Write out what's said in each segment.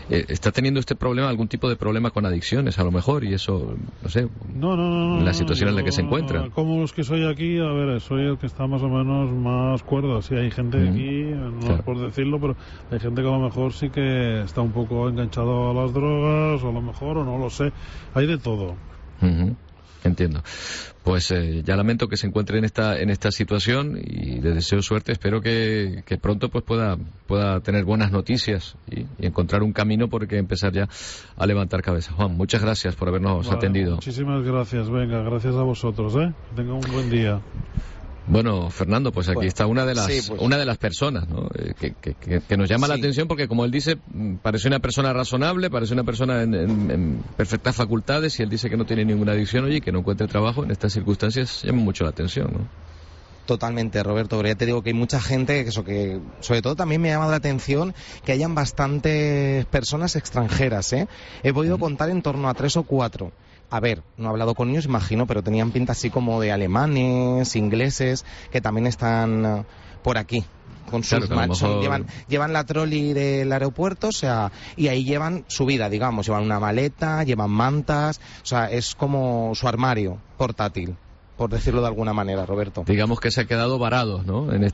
¿Está teniendo este problema, algún tipo de problema con adicciones a lo mejor? Y eso, no sé, no, la situación en la que se encuentra. Como los que soy aquí, a ver, soy el que está más o menos más cuerdo. Sí, hay gente aquí, no es por decirlo, pero hay gente que a lo mejor sí que está un poco enganchado a las drogas, o a lo mejor, o no lo sé. Hay de todo. Entiendo. Pues ya lamento que se encuentre en esta situación y le deseo suerte. Espero que pronto pues pueda tener buenas noticias y encontrar un camino por el que empezar ya a levantar cabeza. Juan, muchas gracias por habernos atendido. Muchísimas gracias. Venga, gracias a vosotros, ¿eh? Que tengan un buen día. Bueno, Fernando, pues aquí está una de las personas, ¿no? que nos llama la atención porque, como él dice, parece una persona razonable, parece una persona en perfectas facultades, y él dice que no tiene ninguna adicción, y que no encuentre trabajo en estas circunstancias llama mucho la atención, ¿no? Totalmente, Roberto, pero ya te digo que hay mucha gente que sobre todo también me ha llamado la atención que hayan bastantes personas extranjeras, ¿eh? He podido contar en torno a 3 o 4. A ver, no he hablado con ellos, imagino, pero tenían pinta así como de alemanes, ingleses, que también están por aquí. Con sus llevan la trolley del aeropuerto, o sea, y ahí llevan su vida, digamos, llevan una maleta, llevan mantas, o sea, es como su armario portátil, por decirlo de alguna manera, Roberto. Digamos que se ha quedado varado, ¿no? En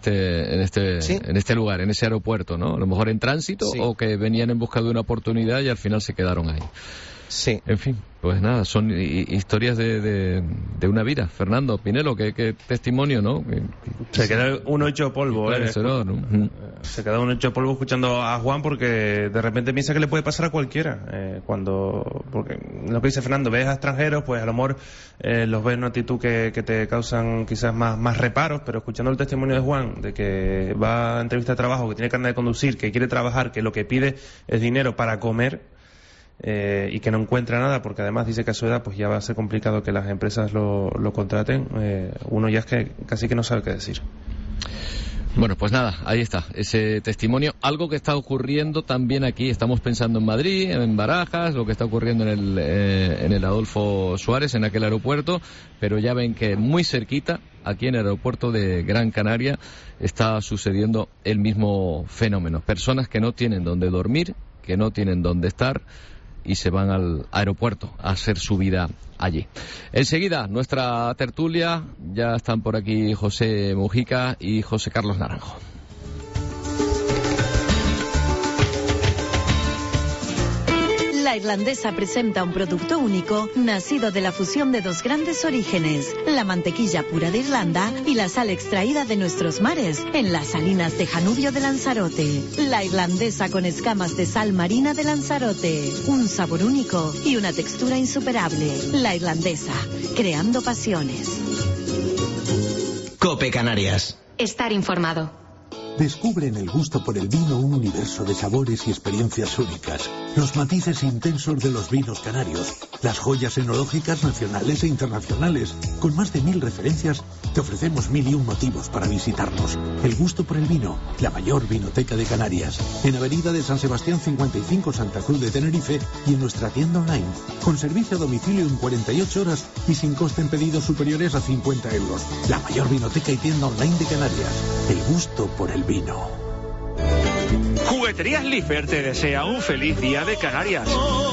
este lugar, en ese aeropuerto, ¿no? A lo mejor en tránsito, o que venían en busca de una oportunidad y al final se quedaron ahí. Sí. En fin, pues nada, son historias de una vida. Fernando, Pinelo, qué testimonio, ¿no? Se queda uno hecho polvo, ¿no? Se queda uno hecho polvo escuchando a Juan, porque de repente piensa que le puede pasar a cualquiera. Porque lo que dice Fernando, ves a extranjeros, pues a lo mejor los ves en una actitud que te causan quizás más reparos, pero escuchando el testimonio de Juan, de que va a entrevista de trabajo, que tiene carnet de conducir, que quiere trabajar, que lo que pide es dinero para comer, y que no encuentra nada, porque además dice que a su edad pues ya va a ser complicado que las empresas lo contraten, uno ya es que casi que no sabe qué decir. Bueno, pues nada, ahí está, ese testimonio. Algo que está ocurriendo también aquí, estamos pensando en Madrid, en Barajas, lo que está ocurriendo en el Adolfo Suárez, en aquel aeropuerto, pero ya ven que muy cerquita, aquí en el aeropuerto de Gran Canaria, está sucediendo el mismo fenómeno. Personas que no tienen dónde dormir, que no tienen dónde estar, y se van al aeropuerto a hacer su vida allí. Enseguida, nuestra tertulia, ya están por aquí José Mujica y José Carlos Naranjo. La Irlandesa presenta un producto único, nacido de la fusión de dos grandes orígenes, la mantequilla pura de Irlanda y la sal extraída de nuestros mares, en las salinas de Janubio de Lanzarote. La Irlandesa con escamas de sal marina de Lanzarote, un sabor único y una textura insuperable. La Irlandesa, creando pasiones. COPE Canarias. Estar informado. Descubre en el gusto por el vino un universo de sabores y experiencias únicas. Los matices intensos de los vinos canarios. Las joyas enológicas nacionales e internacionales. Con más de 1000 referencias, te ofrecemos 1001 motivos para visitarnos. El gusto por el vino, la mayor vinoteca de Canarias. En Avenida de San Sebastián 55, Santa Cruz de Tenerife, y en nuestra tienda online. Con servicio a domicilio en 48 horas y sin coste en pedidos superiores a 50 euros. La mayor vinoteca y tienda online de Canarias. El gusto por el vino. Jugueterías Lifer te desea un feliz día de Canarias.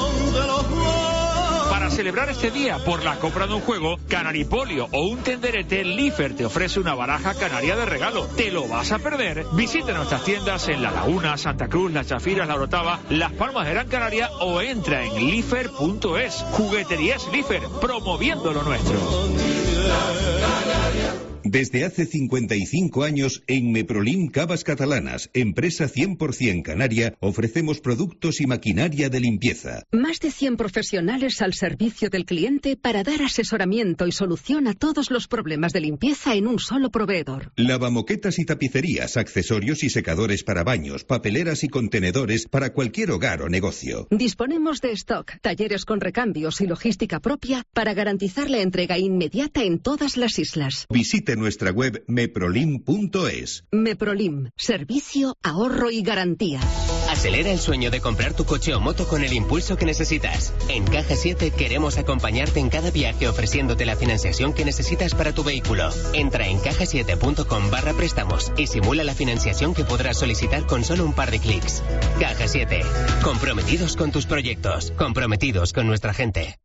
Para celebrar este día, por la compra de un juego, Canaripolio o un tenderete, Lifer te ofrece una baraja canaria de regalo. ¿Te lo vas a perder? Visita nuestras tiendas en La Laguna, Santa Cruz, Las Chafiras, La Orotava, Las Palmas de Gran Canaria o entra en lifer.es. Jugueterías Lifer, promoviendo lo nuestro. Desde hace 55 años, en Meprolim Cavas Catalanas, empresa 100% canaria, ofrecemos productos y maquinaria de limpieza. Más de 100 profesionales al servicio del cliente para dar asesoramiento y solución a todos los problemas de limpieza en un solo proveedor. Lavamoquetas y tapicerías, accesorios y secadores para baños, papeleras y contenedores para cualquier hogar o negocio. Disponemos de stock, talleres con recambios y logística propia para garantizar la entrega inmediata en todas las islas. Visite nuestra web meprolim.es. Meprolim, servicio, ahorro y garantía. Acelera el sueño de comprar tu coche o moto con el impulso que necesitas. En Caja 7 queremos acompañarte en cada viaje ofreciéndote la financiación que necesitas para tu vehículo. Entra en cajasiete.com/préstamos y simula la financiación que podrás solicitar con solo un par de clics. Caja 7. Comprometidos con tus proyectos. Comprometidos con nuestra gente.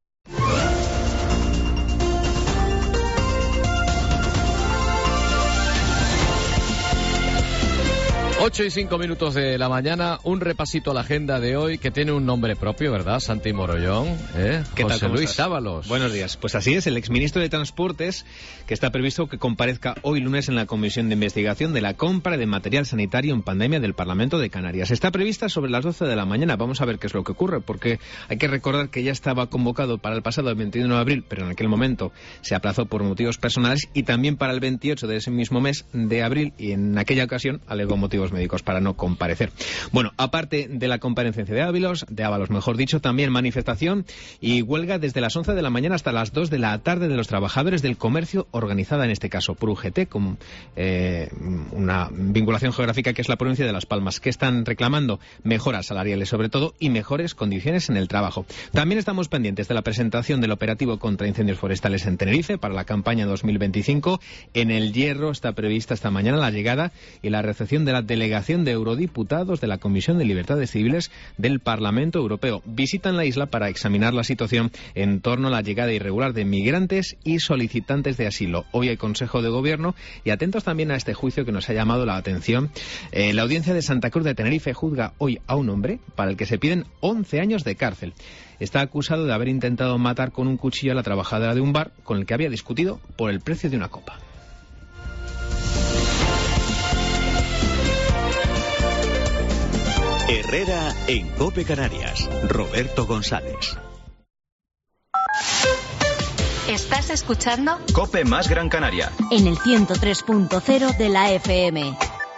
Ocho y 5 minutos de la mañana, un repasito a la agenda de hoy que tiene un nombre propio, ¿verdad, Santi Morollón? ¿Qué tal, José Luis Sábalos. Buenos días. Pues así es, el exministro de Transportes, que está previsto que comparezca hoy lunes en la Comisión de Investigación de la compra de material sanitario en pandemia del Parlamento de Canarias. Está prevista sobre las 12 de la mañana. Vamos a ver qué es lo que ocurre, porque hay que recordar que ya estaba convocado para el pasado 21 de abril, pero en aquel momento se aplazó por motivos personales, y también para el 28 de ese mismo mes de abril, y en aquella ocasión alegó motivos médicos para no comparecer. Bueno, aparte de la comparecencia de Ábalos, mejor dicho, también manifestación y huelga desde las 11 de la mañana hasta las 2 de la tarde de los trabajadores del comercio, organizada en este caso por UGT, con una vinculación geográfica que es la provincia de Las Palmas, que están reclamando mejoras salariales sobre todo y mejores condiciones en el trabajo. También estamos pendientes de la presentación del operativo contra incendios forestales en Tenerife para la campaña 2025. En El Hierro está prevista esta mañana la llegada y la recepción de la delegación de eurodiputados de la Comisión de Libertades Civiles del Parlamento Europeo. Visitan la isla para examinar la situación en torno a la llegada irregular de migrantes y solicitantes de asilo. Hoy hay Consejo de Gobierno y atentos también a este juicio que nos ha llamado la atención. La audiencia de Santa Cruz de Tenerife juzga hoy a un hombre para el que se piden 11 años de cárcel. Está acusado de haber intentado matar con un cuchillo a la trabajadora de un bar con el que había discutido por el precio de una copa. Herrera en COPE Canarias. Roberto González. ¿Estás escuchando? COPE más Gran Canaria. En el 103.0 de la FM.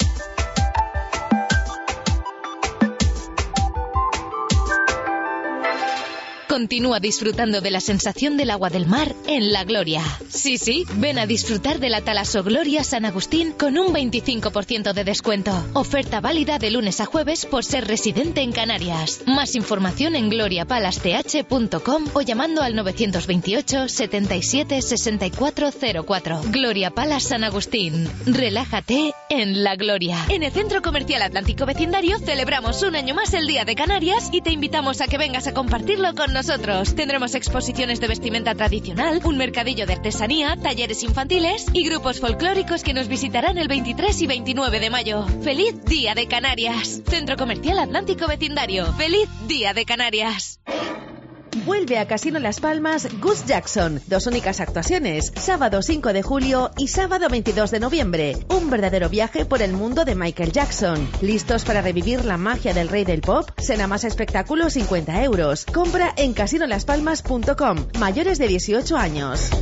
Continúa disfrutando de la sensación del agua del mar en La Gloria. Sí, ven a disfrutar de la Talasogloria San Agustín con un 25% de descuento. Oferta válida de lunes a jueves por ser residente en Canarias. Más información en gloriapalace.com o llamando al 928 77 6404. Gloria Palace San Agustín. Relájate en La Gloria. En el Centro Comercial Atlántico Vecindario celebramos un año más el Día de Canarias y te invitamos a que vengas a compartirlo con nosotros. Tendremos exposiciones de vestimenta tradicional, un mercadillo de artesanía, talleres infantiles y grupos folclóricos que nos visitarán el 23 y 29 de mayo. ¡Feliz Día de Canarias! Centro Comercial Atlántico Vecindario. ¡Feliz Día de Canarias! Vuelve a Casino Las Palmas Gus Jackson. 2 únicas actuaciones, sábado 5 de julio y sábado 22 de noviembre. Un verdadero viaje por el mundo de Michael Jackson. ¿Listos para revivir la magia del rey del pop? Cena más espectáculo 50 euros. Compra en casinolaspalmas.com. Mayores de 18 años.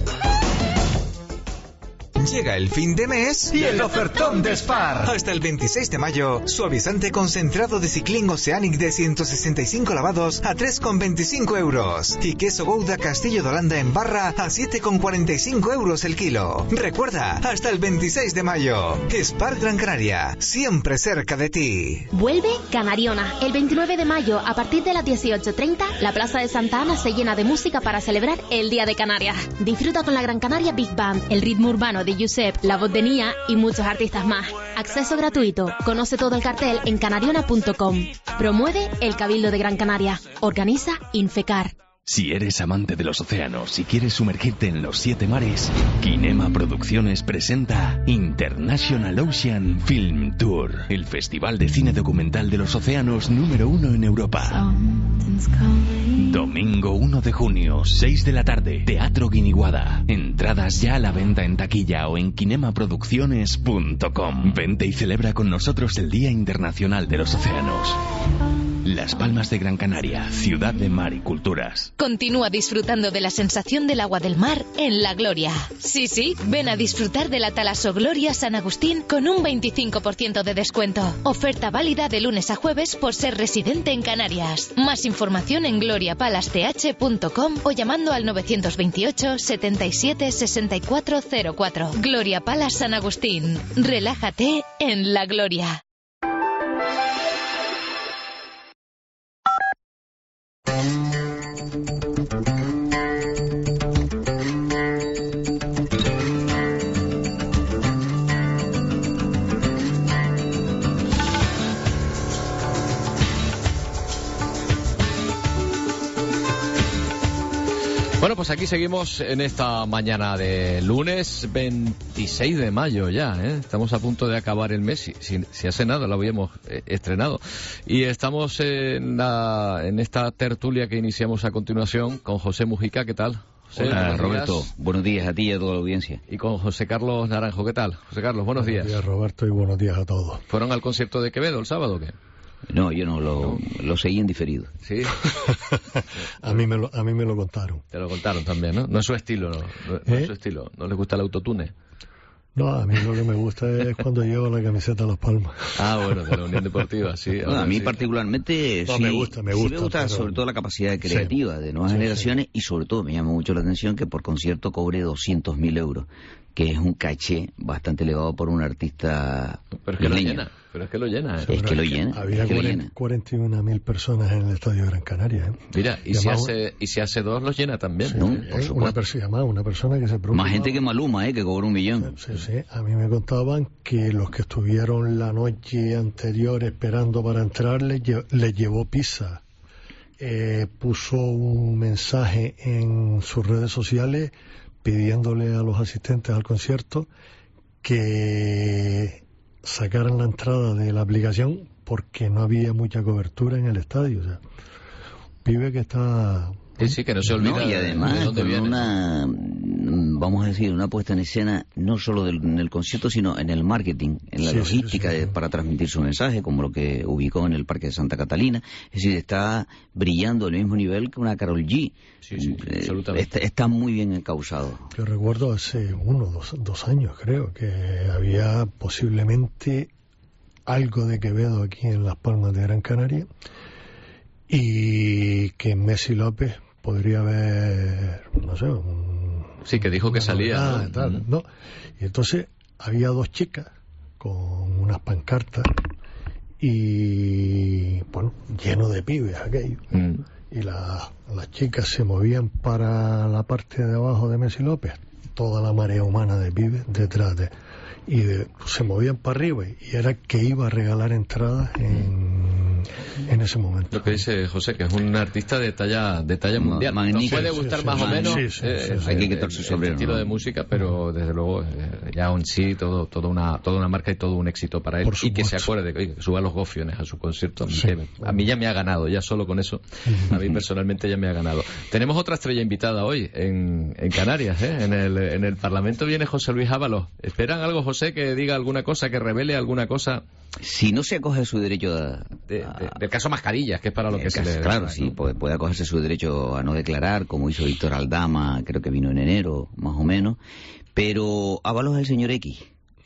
Llega el fin de mes y el ofertón de Spar. Hasta el 26 de mayo, suavizante concentrado de Ciclín Oceanic de 165 lavados a 3,25 euros. Y queso Gouda Castillo de Holanda en barra a 7,45 euros el kilo. Recuerda, hasta el 26 de mayo. Spar Gran Canaria, siempre cerca de ti. Vuelve Canariona. El 29 de mayo, a partir de las 18:30, la Plaza de Santa Ana se llena de música para celebrar el Día de Canarias. Disfruta con la Gran Canaria Big Band, el ritmo urbano de Josep, la voz de Nia y muchos artistas más. Acceso gratuito. Conoce todo el cartel en canariona.com. Promueve el Cabildo de Gran Canaria. Organiza Infecar. Si eres amante de los océanos y quieres sumergirte en los 7 mares, Kinema Producciones presenta International Ocean Film Tour, el festival de cine documental de los océanos número 1 en Europa. Domingo 1 de junio, 6 de la tarde, Teatro Guiniguada. Entradas ya a la venta en taquilla o en kinemaproducciones.com. Vente y celebra con nosotros el Día Internacional de los Océanos. Las Palmas de Gran Canaria, ciudad de mar y culturas. Continúa disfrutando de la sensación del agua del mar en La Gloria. Sí, ven a disfrutar de la Talasogloria San Agustín con un 25% de descuento. Oferta válida de lunes a jueves por ser residente en Canarias. Más información en gloriapalace.com o llamando al 928 77 6404. Gloria Palace San Agustín. Relájate en La Gloria. Bueno, pues aquí seguimos en esta mañana de lunes 26 de mayo ya, ¿eh? Estamos a punto de acabar el mes, si hace nada lo habíamos estrenado. Y estamos en esta tertulia que iniciamos a continuación con José Mujica. ¿Qué tal? José, hola, Roberto. Buenos días a ti y a toda la audiencia. Y con José Carlos Naranjo. ¿Qué tal? José Carlos, buenos días. Buenos días, Roberto, y buenos días a todos. ¿Fueron al concierto de Quevedo el sábado o qué? No, yo no, lo seguí en diferido. Sí. a mí me lo contaron. Te lo contaron también, ¿no? No es su estilo, no es su estilo. ¿No le gusta el autotune? No, a mí lo que me gusta es cuando llevo la camiseta a Las Palmas. Ah, bueno, de la Unión Deportiva, sí. No, a mí particularmente no, sí, me gusta, sí me gusta pero... sobre todo la capacidad creativa de nuevas generaciones y sobre todo me llama mucho la atención que por concierto cobre 200.000 euros, que es un caché bastante elevado por un artista. Pero es que lo llena. Pero es que lo llena, ¿eh? Es que lo llena. Había 41.000 personas en el Estadio Gran Canaria, ¿eh? Mira, y si hace dos los llena también. No, por supuesto. Una persona que se preocupa. Más gente que Maluma, que cobró 1 millón. Sí. A mí me contaban que los que estuvieron la noche anterior esperando para entrar les llevó pizza. Puso un mensaje en sus redes sociales pidiéndole a los asistentes al concierto que sacaran la entrada de la aplicación porque no había mucha cobertura en el estadio. O sea, pibe que está... Sí, que no se olvida. No, y además con una, vamos a decir, una puesta en escena no solo en el concierto, sino en el marketing, en la logística para transmitir su mensaje, como lo que ubicó en el Parque de Santa Catalina. Es decir, está brillando al mismo nivel que una Karol G. Sí, absolutamente. Está muy bien encausado. Yo recuerdo hace 2 años, creo, que había posiblemente algo de Quevedo aquí en Las Palmas de Gran Canaria y que Messi López podría haber, no sé, sí, que dijo que salía, ¿no? Y entonces había 2 chicas con unas pancartas y, bueno, lleno de pibes aquello. Y las chicas se movían para la parte de abajo de Messi López, toda la marea humana de pibes detrás se movían para arriba y era que iba a regalar entradas en ese momento. Lo que dice José, que es un artista de talla mundial. Magnífico. Nos puede gustar más o menos hay que quitarse sobre el estilo de música, pero desde luego ya en sí toda una marca y todo un éxito para él. Y que se acuerde, que suba los gofiones a su concierto. A mí ya me ha ganado, ya solo con eso. A mí personalmente ya me ha ganado. Tenemos otra estrella invitada hoy en Canarias, en el Parlamento viene José Luis Ábalos. ¿Esperan algo, José, que diga alguna cosa, que revele alguna cosa? Si no se acoge su derecho del caso Mascarillas, que es para lo que se le... Claro, sí, puede acogerse su derecho a no declarar, como hizo Víctor Aldama, creo que vino en enero, más o menos. Pero Ábalos es el señor X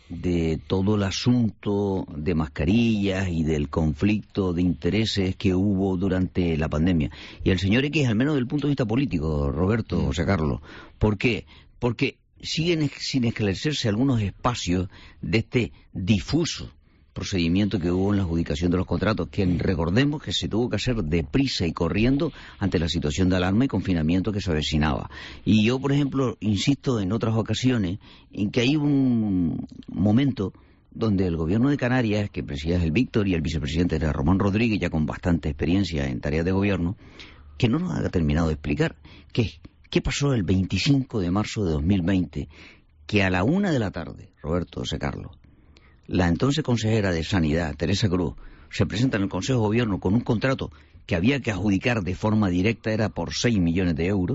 de todo el asunto de mascarillas y del conflicto de intereses que hubo durante la pandemia. Y el señor X, al menos desde el punto de vista político, Roberto, José Carlos. ¿Por qué? Porque siguen sin esclarecerse algunos espacios de este difuso procedimiento que hubo en la adjudicación de los contratos, que recordemos que se tuvo que hacer deprisa y corriendo ante la situación de alarma y confinamiento que se avecinaba. Y yo, por ejemplo, insisto en otras ocasiones en que hay un momento donde el gobierno de Canarias, que preside el Víctor, y el vicepresidente era Román Rodríguez, ya con bastante experiencia en tareas de gobierno, que no nos ha terminado de explicar qué pasó el 25 de marzo de 2020, que a la 1 de la tarde, Roberto, José Carlos, la entonces consejera de Sanidad, Teresa Cruz, se presenta en el Consejo de Gobierno con un contrato que había que adjudicar de forma directa, era por 6 millones de euros,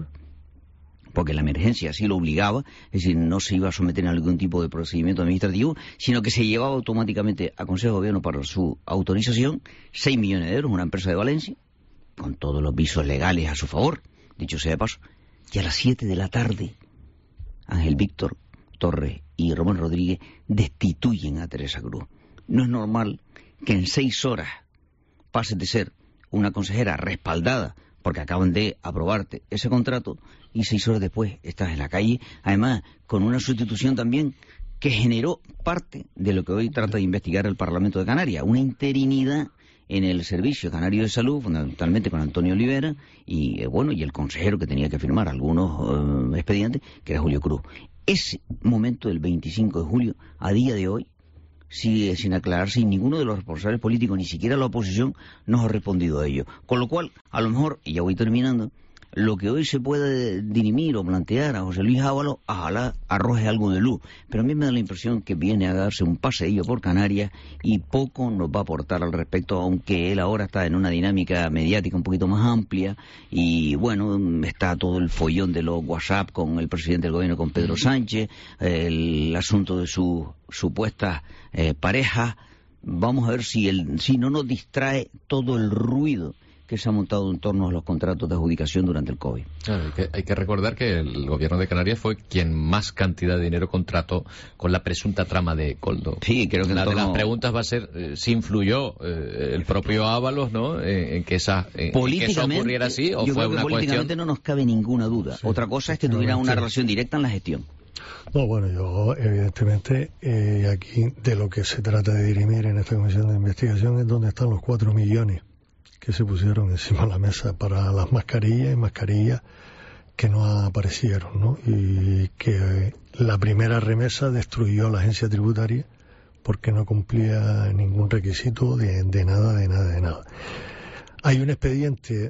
porque la emergencia así lo obligaba, es decir, no se iba a someter a algún tipo de procedimiento administrativo, sino que se llevaba automáticamente al Consejo de Gobierno para su autorización, 6 millones de euros, una empresa de Valencia, con todos los visos legales a su favor, dicho sea de paso. Y a las 7 de la tarde, Ángel Víctor Torres y Román Rodríguez destituyen a Teresa Cruz. No es normal que en 6 horas pases de ser una consejera respaldada porque acaban de aprobarte ese contrato y 6 horas después estás en la calle, además con una sustitución también que generó parte de lo que hoy trata de investigar el Parlamento de Canarias, una interinidad en el Servicio Canario de Salud, fundamentalmente con Antonio Olivera, y y el consejero que tenía que firmar algunos expedientes, que era Julio Cruz. Ese momento del 25 de julio, a día de hoy, sigue sin aclararse y ninguno de los responsables políticos, ni siquiera la oposición, nos ha respondido a ello. Con lo cual, a lo mejor, y ya voy terminando, lo que hoy se puede dirimir o plantear a José Luis Ábalos, ojalá arroje algo de luz. Pero a mí me da la impresión que viene a darse un paseillo por Canarias y poco nos va a aportar al respecto, aunque él ahora está en una dinámica mediática un poquito más amplia y bueno, está todo el follón de los WhatsApp con el presidente del gobierno, con Pedro Sánchez, el asunto de sus supuestas parejas. Vamos a ver si no nos distrae todo el ruido que se ha montado en torno a los contratos de adjudicación durante el COVID. Claro, hay que recordar que el gobierno de Canarias fue quien más cantidad de dinero contrató con la presunta trama de Koldo. Sí, creo que una de las preguntas va a ser si influyó el propio Ábalos, ¿no?, en que eso ocurriera así, o yo fue creo que una políticamente cuestión. no nos cabe ninguna duda. Sí, otra cosa es que tuviera una relación directa en la gestión. No, bueno, yo evidentemente aquí de lo que se trata de dirimir en esta comisión de investigación es dónde están los 4 millones que se pusieron encima de la mesa para las mascarillas que no aparecieron, ¿no? Y que la primera remesa destruyó la agencia tributaria porque no cumplía ningún requisito de nada. Hay un expediente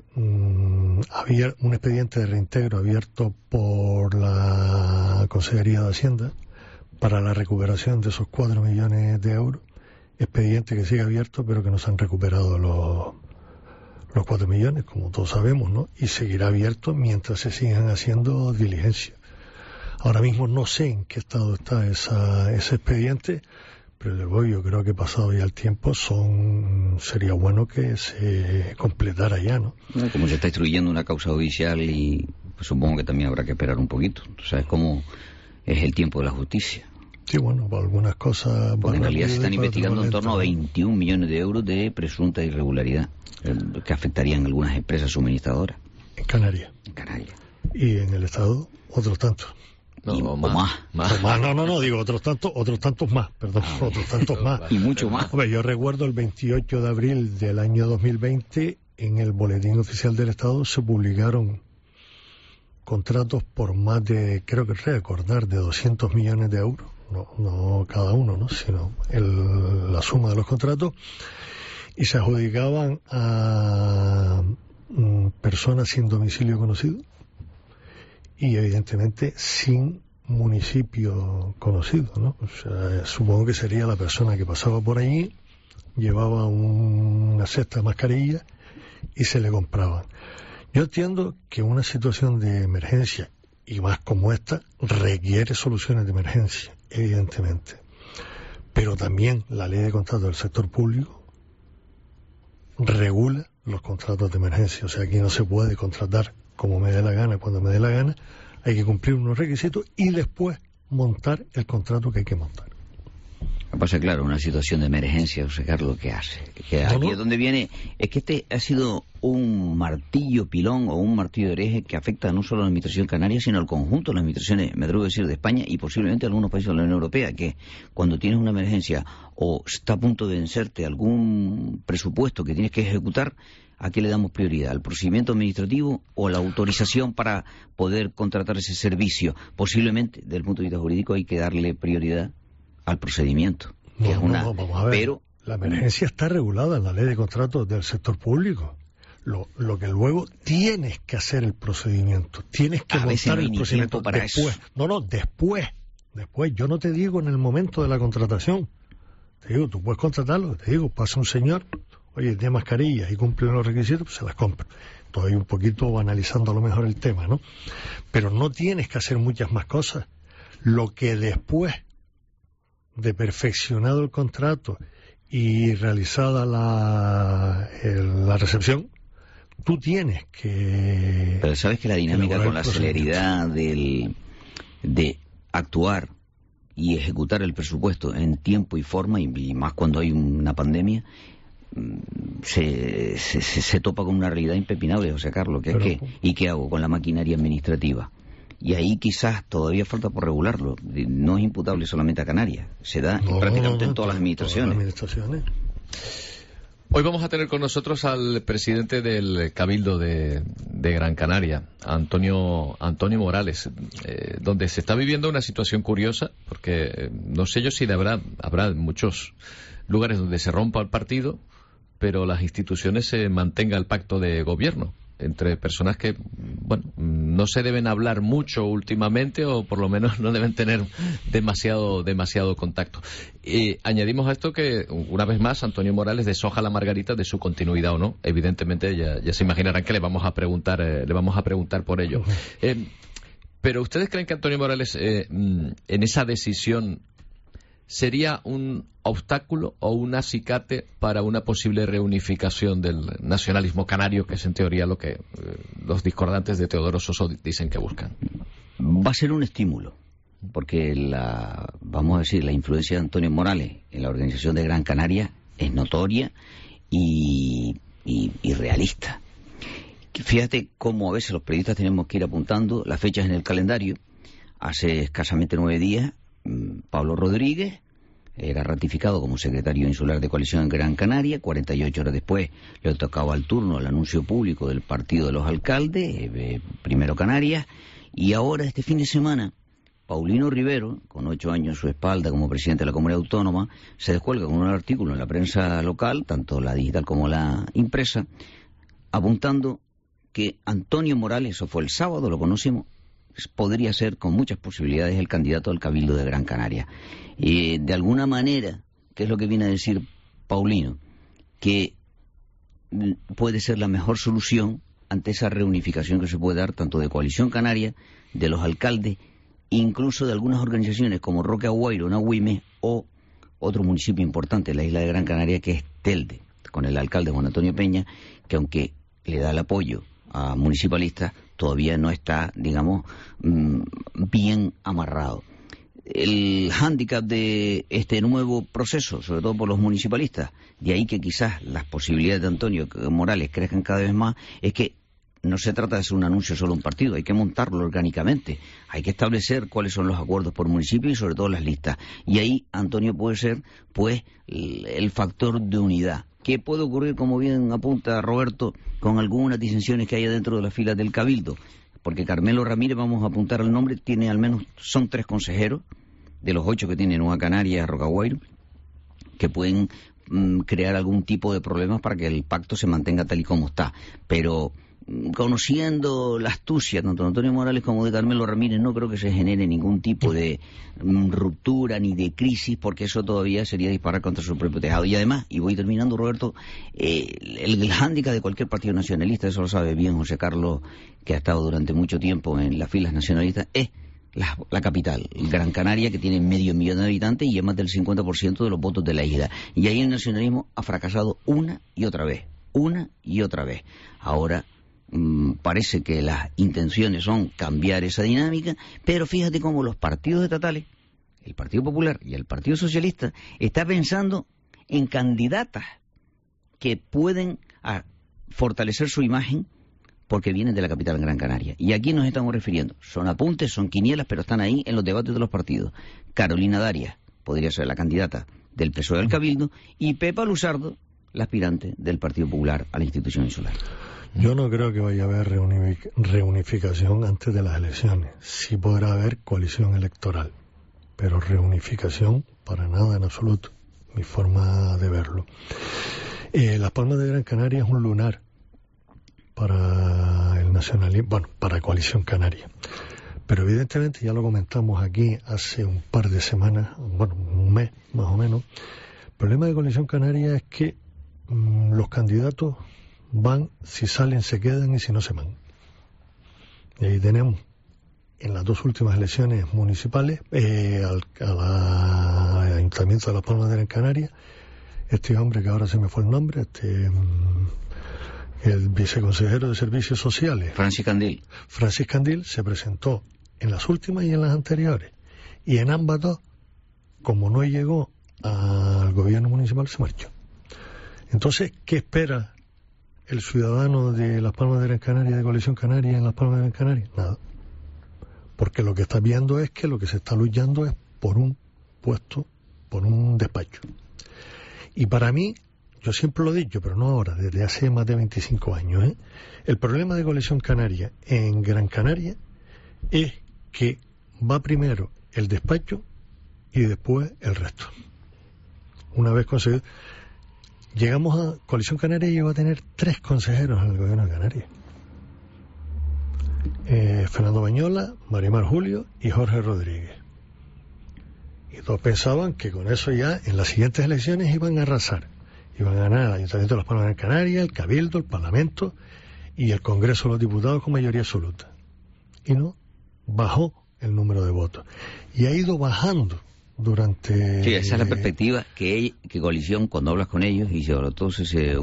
de reintegro abierto por la Consejería de Hacienda para la recuperación de esos 4 millones de euros, expediente que sigue abierto pero que no se han recuperado los 4 millones, como todos sabemos, ¿no? Y seguirá abierto mientras se sigan haciendo diligencias. Ahora mismo no sé en qué estado está ese expediente, pero luego yo creo que pasado ya el tiempo sería bueno que se completara ya, ¿no? Como se está instruyendo una causa judicial y pues, supongo que también habrá que esperar un poquito. ¿Sabes cómo es el tiempo de la justicia? Sí, bueno, para algunas cosas... Porque en realidad se están investigando en torno a 21 millones de euros de presunta irregularidad que afectarían a algunas empresas suministradoras. En Canarias. Y en el Estado, otros tantos. Más. No, digo otros tantos más, perdón, otros tantos más. Y mucho más. Hombre, yo recuerdo el 28 de abril del año 2020, en el Boletín Oficial del Estado se publicaron contratos por más de, creo que recordar, de 200 millones de euros. No cada uno, ¿no?, sino la suma de los contratos, y se adjudicaban a personas sin domicilio conocido y evidentemente sin municipio conocido, ¿no? O sea, supongo que sería la persona que pasaba por allí, llevaba una cesta de mascarillas y se le compraban. Yo entiendo que una situación de emergencia, y más como esta, requiere soluciones de emergencia, evidentemente. Pero también la ley de contratos del sector público regula los contratos de emergencia. O sea, aquí no se puede contratar como me dé la gana, cuando me dé la gana. Hay que cumplir unos requisitos y después montar el contrato que hay que montar. Lo que pasa, claro, una situación de emergencia, José Carlos, ¿qué hace? Que aquí es donde viene, es que este ha sido un martillo pilón o un martillo de hereje que afecta no solo a la administración canaria, sino al conjunto de las administraciones, me atrevo a decir, de España y posiblemente a algunos países de la Unión Europea, que cuando tienes una emergencia o está a punto de vencerte algún presupuesto que tienes que ejecutar, ¿a qué le damos prioridad? ¿Al procedimiento administrativo o a la autorización para poder contratar ese servicio? Posiblemente, desde el punto de vista jurídico, hay que darle prioridad al procedimiento. Vamos a ver. Pero la emergencia está regulada en la ley de contratos del sector público. Lo que luego tienes que hacer el procedimiento, tienes que montar el procedimiento para después. Después. Yo no te digo en el momento de la contratación. Te digo, tú puedes contratarlo. Te digo, pasa un señor, oye, tiene mascarillas y cumple los requisitos, pues se las compra. Estoy un poquito banalizando a lo mejor el tema, ¿no? Pero no tienes que hacer muchas más cosas. Lo que después de perfeccionado el contrato y realizada la recepción, tú tienes que... Pero sabes que la dinámica con la celeridad de actuar y ejecutar el presupuesto en tiempo y forma, y más cuando hay una pandemia, se topa con una realidad impepinable, José Carlos, que es que, ¿y qué hago con la maquinaria administrativa? Y ahí quizás todavía falta por regularlo. No es imputable solamente a Canarias, se da prácticamente en todas las administraciones. Hoy vamos a tener con nosotros al presidente del Cabildo de Gran Canaria, Antonio Morales, donde se está viviendo una situación curiosa, porque no sé yo si habrá muchos lugares donde se rompa el partido, pero las instituciones se mantenga el pacto de gobierno entre personas que, bueno, no se deben hablar mucho últimamente, o por lo menos no deben tener demasiado contacto. Añadimos a esto que, una vez más, Antonio Morales deshoja la margarita de su continuidad o no. Evidentemente ya se imaginarán que le vamos a preguntar por ello. Pero ¿ustedes creen que Antonio Morales en esa decisión sería un obstáculo o un acicate para una posible reunificación del nacionalismo canario, que es en teoría lo que los discordantes de Teodoro Soso dicen que buscan? Va a ser un estímulo, porque la influencia de Antonio Morales en la organización de Gran Canaria es notoria y realista. Fíjate cómo a veces los periodistas tenemos que ir apuntando las fechas en el calendario. Hace escasamente 9 días, Pablo Rodríguez era ratificado como secretario insular de coalición en Gran Canaria. 48 horas después le tocaba el turno al anuncio público del Partido de los Alcaldes, Primero Canarias. Y ahora, este fin de semana, Paulino Rivero, con 8 años a su espalda como presidente de la Comunidad Autónoma, se descuelga con un artículo en la prensa local, tanto la digital como la impresa, apuntando que Antonio Morales, eso fue el sábado, lo conocimos, podría ser con muchas posibilidades el candidato al Cabildo de Gran Canaria. Y de alguna manera, ¿qué es lo que viene a decir Paulino? Que puede ser la mejor solución ante esa reunificación que se puede dar tanto de Coalición Canaria, de los alcaldes, incluso de algunas organizaciones como Roque Aguairo, Nahuime, o otro municipio importante de la isla de Gran Canaria, que es Telde, con el alcalde Juan Antonio Peña, que aunque le da el apoyo a municipalistas, todavía no está, digamos, bien amarrado. El hándicap de este nuevo proceso, sobre todo por los municipalistas, de ahí que quizás las posibilidades de Antonio Morales crezcan cada vez más, es que no se trata de hacer un anuncio solo a un partido, hay que montarlo orgánicamente, hay que establecer cuáles son los acuerdos por municipio y sobre todo las listas. Y ahí Antonio puede ser, pues, el factor de unidad. ¿Qué puede ocurrir, como bien apunta Roberto, con algunas disensiones que haya dentro de las filas del Cabildo? Porque Carmelo Ramírez, vamos a apuntar el nombre, tiene al menos, son 3 consejeros, de los 8 que tiene Nueva Canaria, Rocaguairo, que pueden crear algún tipo de problemas para que el pacto se mantenga tal y como está. Pero conociendo la astucia tanto de Antonio Morales como de Carmelo Ramírez, no creo que se genere ningún tipo de ruptura ni de crisis, porque eso todavía sería disparar contra su propio tejado. Y además, y voy terminando, Roberto, el hándicap de cualquier partido nacionalista, eso lo sabe bien José Carlos, que ha estado durante mucho tiempo en las filas nacionalistas, es la capital, Gran Canaria, que tiene 500.000 de habitantes y es más del 50% de los votos de la isla. Y ahí el nacionalismo ha fracasado una y otra vez. Ahora parece que las intenciones son cambiar esa dinámica, pero fíjate cómo los partidos estatales, el Partido Popular y el Partido Socialista, están pensando en candidatas que pueden fortalecer su imagen porque vienen de la capital Gran Canaria. Y aquí nos estamos refiriendo, son apuntes, son quinielas, pero están ahí en los debates de los partidos. Carolina Darias podría ser la candidata del PSOE al Cabildo, y Pepa Luzardo, la aspirante del Partido Popular a la institución insular. Yo no creo que vaya a haber reunificación antes de las elecciones. Sí podrá haber coalición electoral, pero reunificación para nada en absoluto, mi forma de verlo. Las Palmas de Gran Canaria es un lunar para el nacionalismo, bueno, para Coalición Canaria. Pero evidentemente, ya lo comentamos aquí hace un par de semanas, bueno, un mes más o menos, el problema de Coalición Canaria es que los candidatos van, si salen se quedan y si no se van. Y ahí tenemos en las 2 últimas elecciones municipales al Ayuntamiento de Las Palmas de Gran Canaria, este hombre que ahora se me fue el nombre, el viceconsejero de Servicios Sociales, Francis Candil, se presentó en las últimas y en las anteriores, y en ambas 2, como no llegó al gobierno municipal, se marchó. Entonces, ¿qué espera el ciudadano de Las Palmas de Gran Canaria, de Coalición Canaria en Las Palmas de Gran Canaria? Nada. Porque lo que está viendo es que lo que se está luchando es por un puesto, por un despacho. Y para mí, yo siempre lo he dicho, pero no ahora, desde hace más de 25 años, el problema de Coalición Canaria en Gran Canaria es que va primero el despacho y después el resto. Una vez conseguido, llegamos a Coalición Canaria y llegó a tener 3 consejeros en el gobierno de Canarias. Fernando Bañola, Marimar Julio y Jorge Rodríguez. Y todos pensaban que con eso ya en las siguientes elecciones iban a arrasar. Iban a ganar el Ayuntamiento de Las Palmas de Gran Canaria, el Cabildo, el Parlamento y el Congreso de los Diputados con mayoría absoluta. Y no, bajó el número de votos. Y ha ido bajando durante... Sí, esa es la perspectiva que Coalición, cuando hablas con ellos, y sobre todo si se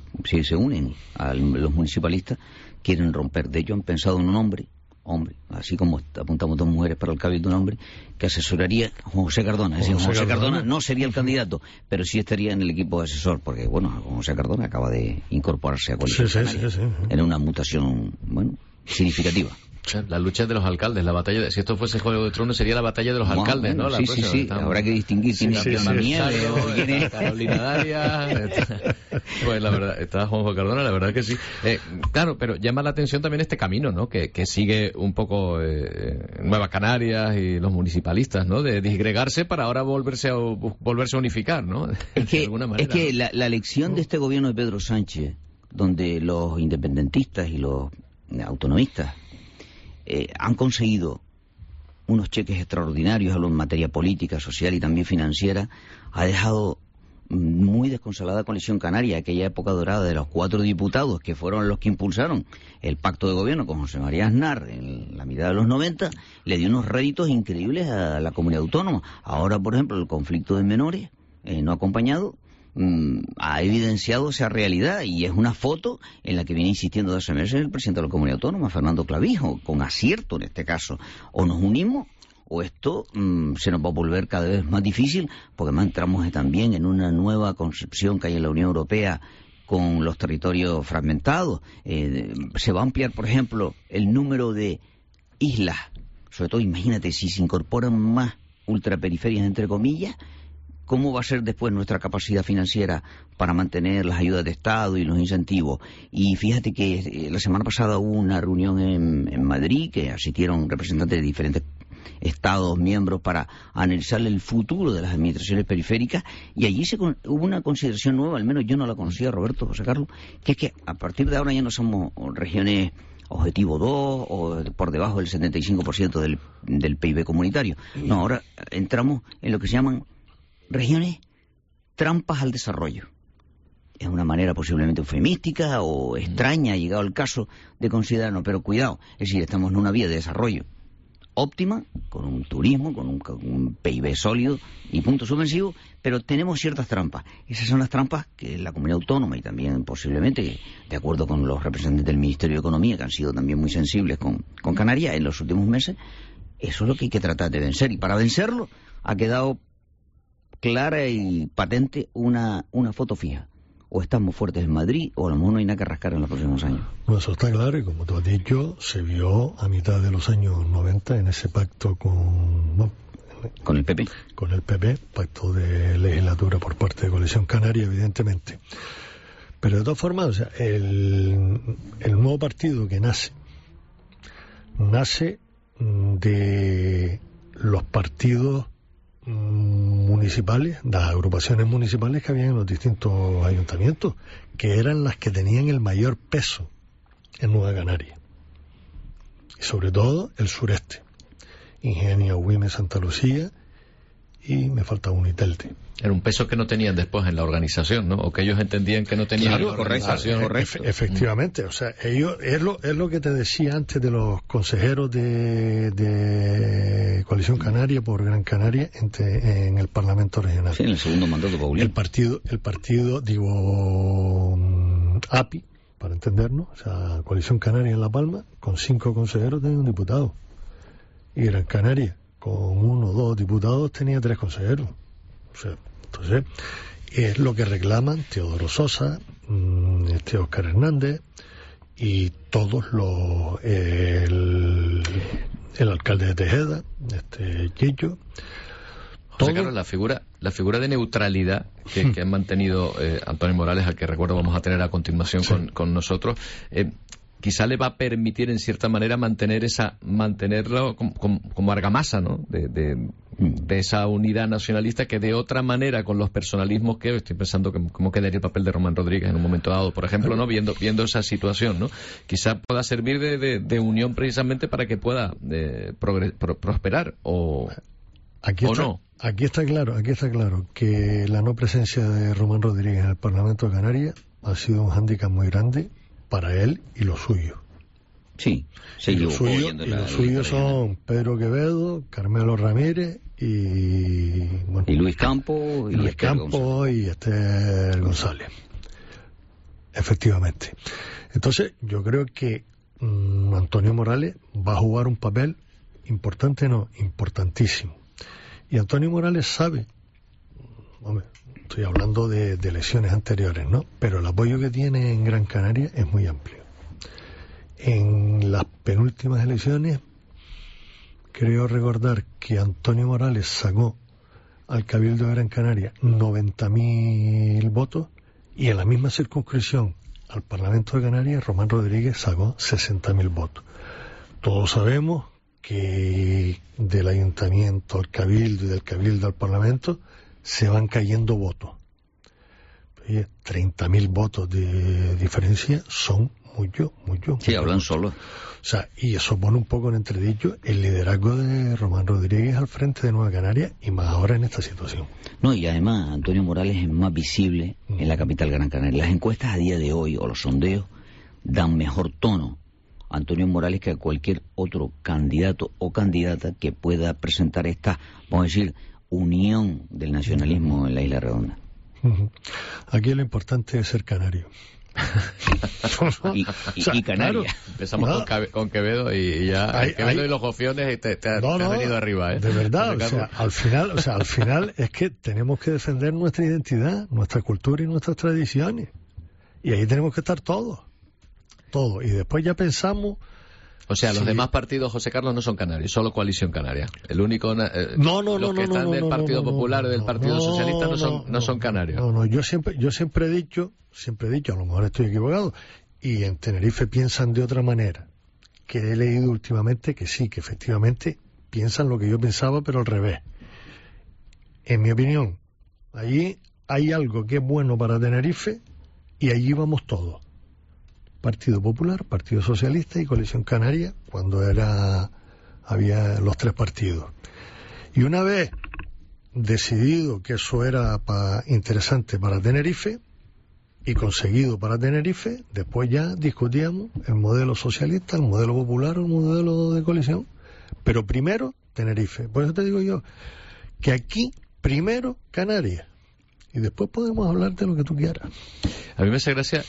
unen a los municipalistas, quieren romper. De hecho, han pensado en un hombre, así como apuntamos dos mujeres para el Cabildo, un hombre que asesoraría a Juan José Cardona. Es decir, Juan José Cardona no sería el candidato, pero sí estaría en el equipo de asesor, porque, bueno, Juan José Cardona acaba de incorporarse a Coalición Canaria, en una mutación, bueno, significativa. La lucha de los alcaldes, la batalla si esto fuese Juego de Tronos sería la batalla de los alcaldes, ¿no? Sí, habrá que distinguir quién es Fiona Nieves o quién es Carolina Darias. Pues la verdad, está Juanjo Cardona, la verdad que sí. Claro, pero llama la atención también este camino, ¿no? Que sigue un poco Nueva Canarias y los municipalistas, ¿no? De disgregarse para ahora volverse a unificar, ¿no? Es que la elección de este gobierno de Pedro Sánchez, donde los independentistas y los autonomistas han conseguido unos cheques extraordinarios en materia política, social y también financiera, ha dejado muy desconsolada Coalición Canaria, aquella época dorada de los 4 diputados que fueron los que impulsaron el pacto de gobierno con José María Aznar en la mitad de los 90, le dio unos réditos increíbles a la comunidad autónoma. Ahora, por ejemplo, el conflicto de menores no acompañado ha evidenciado esa realidad, y es una foto en la que viene insistiendo desde hace meses el presidente de la comunidad autónoma, Fernando Clavijo, con acierto en este caso. O nos unimos o esto se nos va a volver cada vez más difícil, porque además entramos también en una nueva concepción que hay en la Unión Europea con los territorios fragmentados. Se va a ampliar, por ejemplo, el número de islas, sobre todo imagínate si se incorporan más ultraperiferias entre comillas. ¿Cómo va a ser después nuestra capacidad financiera para mantener las ayudas de Estado y los incentivos? Y fíjate que la semana pasada hubo una reunión en Madrid, que asistieron representantes de diferentes Estados miembros para analizar el futuro de las administraciones periféricas, y allí hubo una consideración nueva, al menos yo no la conocía, Roberto, José Carlos, que es que a partir de ahora ya no somos regiones objetivo 2 o por debajo del 75% del PIB comunitario. No, ahora entramos en lo que se llaman regiones trampas al desarrollo. Es una manera posiblemente eufemística o extraña, llegado el caso, de considerarnos, pero cuidado, es decir, estamos en una vía de desarrollo óptima, con un turismo, con un PIB sólido y punto suspensivo, pero tenemos ciertas trampas. Esas son las trampas que la comunidad autónoma, y también posiblemente, de acuerdo con los representantes del Ministerio de Economía, que han sido también muy sensibles con Canarias en los últimos meses, eso es lo que hay que tratar de vencer. Y para vencerlo ha quedado clara y patente una foto fija. O estamos fuertes en Madrid, o a lo mejor no hay nada que rascar en los próximos años. Bueno, eso está claro, y como tú has dicho, se vio a mitad de los años 90 en ese pacto con el PP. Con el PP, pacto de legislatura por parte de Coalición Canaria, evidentemente. Pero de todas formas, o sea, el nuevo partido que nace de los partidos municipales, las agrupaciones municipales que había en los distintos ayuntamientos, que eran las que tenían el mayor peso en Nueva Canaria, y sobre todo el sureste, Ingenia, Güemes, Santa Lucía, y me falta un Telde. Era un peso que no tenían después en la organización, ¿no? O que ellos entendían que no tenían en la organización. Correcto. Efectivamente, o sea, ellos es lo que te decía antes de los consejeros de Coalición Canaria por Gran Canaria en el Parlamento Regional. Sí, en el segundo mandato Paulino. El partido, digo, API, para entendernos, o sea, Coalición Canaria en La Palma, con 5 consejeros tenía un diputado. Y Gran Canaria, con 1 o 2 diputados, tenía 3 consejeros. O sea, entonces, es lo que reclaman Teodoro Sosa, Óscar Hernández y todos el alcalde de Tejeda, Chicho. José Carlos, la figura de neutralidad que han mantenido Antonio Morales, al que recuerdo vamos a tener a continuación con nosotros, quizá le va a permitir en cierta manera mantenerlo como argamasa, ¿no? de esa unidad nacionalista que de otra manera, con los personalismos que estoy pensando cómo quedaría el papel de Román Rodríguez en un momento dado, por ejemplo, ¿no? Viendo esa situación, ¿no? Quizá pueda servir de unión precisamente para que pueda prosperar o no. Aquí está claro que la no presencia de Román Rodríguez en el Parlamento de Canarias ha sido un hándicap muy grande para él y los suyos. Sí, y los suyos son Pedro Quevedo, Carmelo Ramírez y Luis Campos y Esther González. Efectivamente. Entonces, yo creo que Antonio Morales va a jugar un papel importantísimo. Y Antonio Morales sabe, estoy hablando de elecciones anteriores, ¿no? Pero el apoyo que tiene en Gran Canaria es muy amplio. En las penúltimas elecciones, creo recordar que Antonio Morales sacó al Cabildo de Gran Canaria 90.000 votos, y en la misma circunscripción al Parlamento de Canarias, Román Rodríguez sacó 60.000 votos. Todos sabemos que del ayuntamiento al cabildo y del cabildo al parlamento se van cayendo votos. 30.000 votos de diferencia son mucho. Sí, hablan solos. O sea, y eso pone un poco en entredicho el liderazgo de Román Rodríguez al frente de Nueva Canarias, y más ahora en esta situación. No, y además Antonio Morales es más visible en la capital Gran Canaria. Las encuestas a día de hoy, o los sondeos, dan mejor tono a Antonio Morales que a cualquier otro candidato o candidata que pueda presentar esta, vamos a decir, unión del nacionalismo en la Isla Redonda. Aquí lo importante es ser canario. y Canarias. Claro. Empezamos con Quevedo y ya Quevedo y los gofiones te han venido arriba, ¿eh? De verdad, al final es que tenemos que defender nuestra identidad, nuestra cultura y nuestras tradiciones, y ahí tenemos que estar todos, y después ya pensamos. O sea, los demás partidos, José Carlos, no son canarios, solo Coalición Canaria. El único, los que están del Partido Popular y del Partido Socialista no son canarios. Yo siempre he dicho, a lo mejor estoy equivocado, y en Tenerife piensan de otra manera, que he leído últimamente que sí, que efectivamente piensan lo que yo pensaba, pero al revés. En mi opinión, allí hay algo que es bueno para Tenerife, y allí vamos todos. Partido Popular, Partido Socialista y Coalición Canaria, cuando había los tres partidos. Y una vez decidido que eso era interesante para Tenerife y conseguido para Tenerife, después ya discutíamos el modelo socialista, el modelo popular o el modelo de coalición. Pero primero Tenerife. Por eso te digo yo que aquí primero Canarias y después podemos hablar de lo que tú quieras. A mí me hace gracia.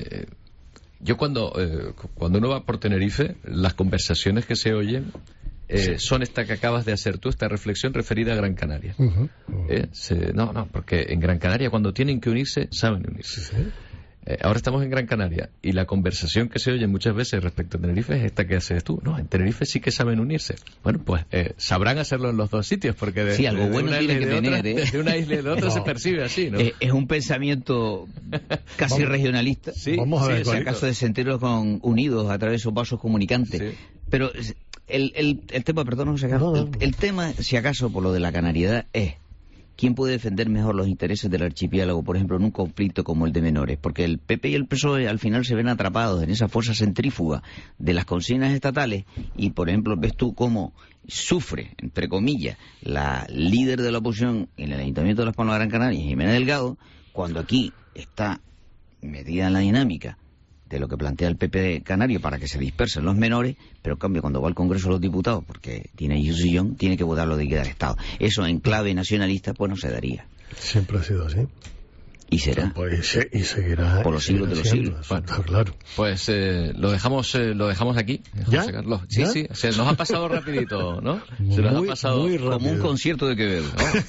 Yo cuando uno va por Tenerife, las conversaciones que se oyen son esta que acabas de hacer tú, esta reflexión referida a Gran Canaria. Porque en Gran Canaria cuando tienen que unirse, saben unirse. Sí. Ahora estamos en Gran Canaria y la conversación que se oye muchas veces respecto a Tenerife es esta que haces tú. No, en Tenerife sí que saben unirse. Bueno, pues sabrán hacerlo en los dos sitios, porque algo bueno tiene que tener. De una isla y de otra se percibe así, ¿no? Es un pensamiento casi regionalista. Sí, vamos a ver. Si acaso de sentirlos unidos a través de esos vasos comunicantes. Sí. Pero el tema, perdón, José Carlos, el tema, si acaso, por lo de la canariedad, es ¿quién puede defender mejor los intereses del archipiélago, por ejemplo, en un conflicto como el de menores? Porque el PP y el PSOE al final se ven atrapados en esa fuerza centrífuga de las consignas estatales y, por ejemplo, ves tú cómo sufre, entre comillas, la líder de la oposición en el Ayuntamiento de Las Palmas de Gran Canaria, Jimena Delgado, cuando aquí está metida en la dinámica de lo que plantea el PP canario para que se dispersen los menores, pero en cambio cuando va al Congreso de los Diputados, porque tiene ahí un sillón, tiene que votar lo de quedar Estado. Eso en clave nacionalista pues no se daría. Siempre ha sido así. Y será. Y seguirá. Por los siglos de los siglos. Bueno, claro. Pues lo dejamos aquí, José Carlos. Sí, sí, se nos ha pasado rapidito, ¿no? Se nos ha pasado muy rápido. Como un concierto de Quevedo.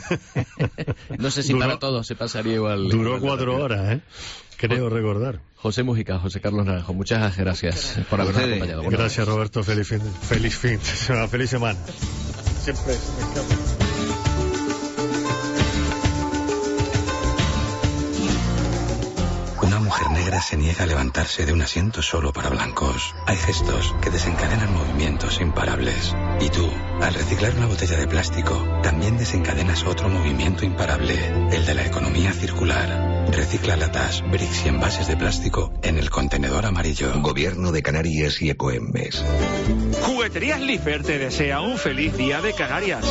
No sé si para todos se pasaría igual. Duró 4 horas, creo recordar. José Mújica, José Carlos Naranjo, muchas gracias por habernos acompañado. Gracias, Roberto. Feliz semana. Siempre me encanta. Una mujer mujer negra se niega a levantarse de un asiento solo para blancos. Hay gestos que desencadenan movimientos imparables. Y tú, al reciclar una botella de plástico, también desencadenas otro movimiento imparable, el de la economía circular. Recicla latas, bricks y envases de plástico en el contenedor amarillo. Gobierno de Canarias y Ecoembes. Jugueterías Liffert te desea un feliz día de Canarias.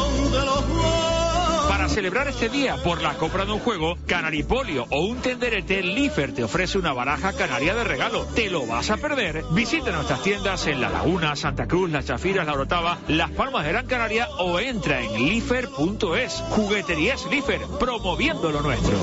Para celebrar este día, por la compra de un juego, Canaripolio o un tenderete, Liffert te ofrece una baraja canaria de regalo. ¿Te lo vas a perder? Visita nuestras tiendas en La Laguna, Santa Cruz, Las Chafiras, La Orotava, Las Palmas de Gran Canaria o entra en liffert.es. Jugueterías Liffert, promoviendo lo nuestro.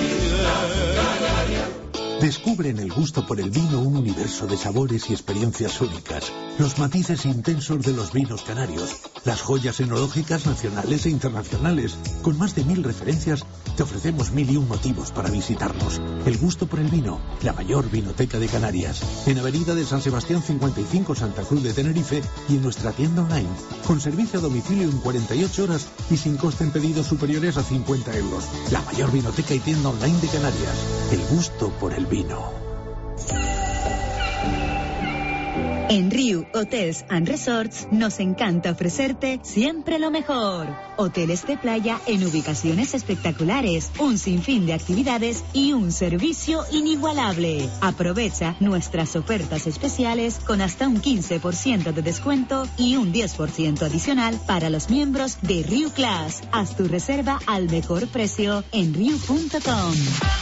Descubre en el gusto por el vino un universo de sabores y experiencias únicas, los matices intensos de los vinos canarios, las joyas enológicas nacionales e internacionales. Con más de 1000 referencias, te ofrecemos 1001 motivos para visitarnos. El gusto por el vino, la mayor vinoteca de Canarias. En Avenida de San Sebastián 55, Santa Cruz de Tenerife, y en nuestra tienda online, con servicio a domicilio en 48 horas y sin coste en pedidos superiores a 50 euros. La mayor vinoteca y tienda online de Canarias. El gusto por el vino. En Riu Hotels and Resorts nos encanta ofrecerte siempre lo mejor. Hoteles de playa en ubicaciones espectaculares, un sinfín de actividades y un servicio inigualable. Aprovecha nuestras ofertas especiales con hasta un 15% de descuento y un 10% adicional para los miembros de Riu Class. Haz tu reserva al mejor precio en riu.com.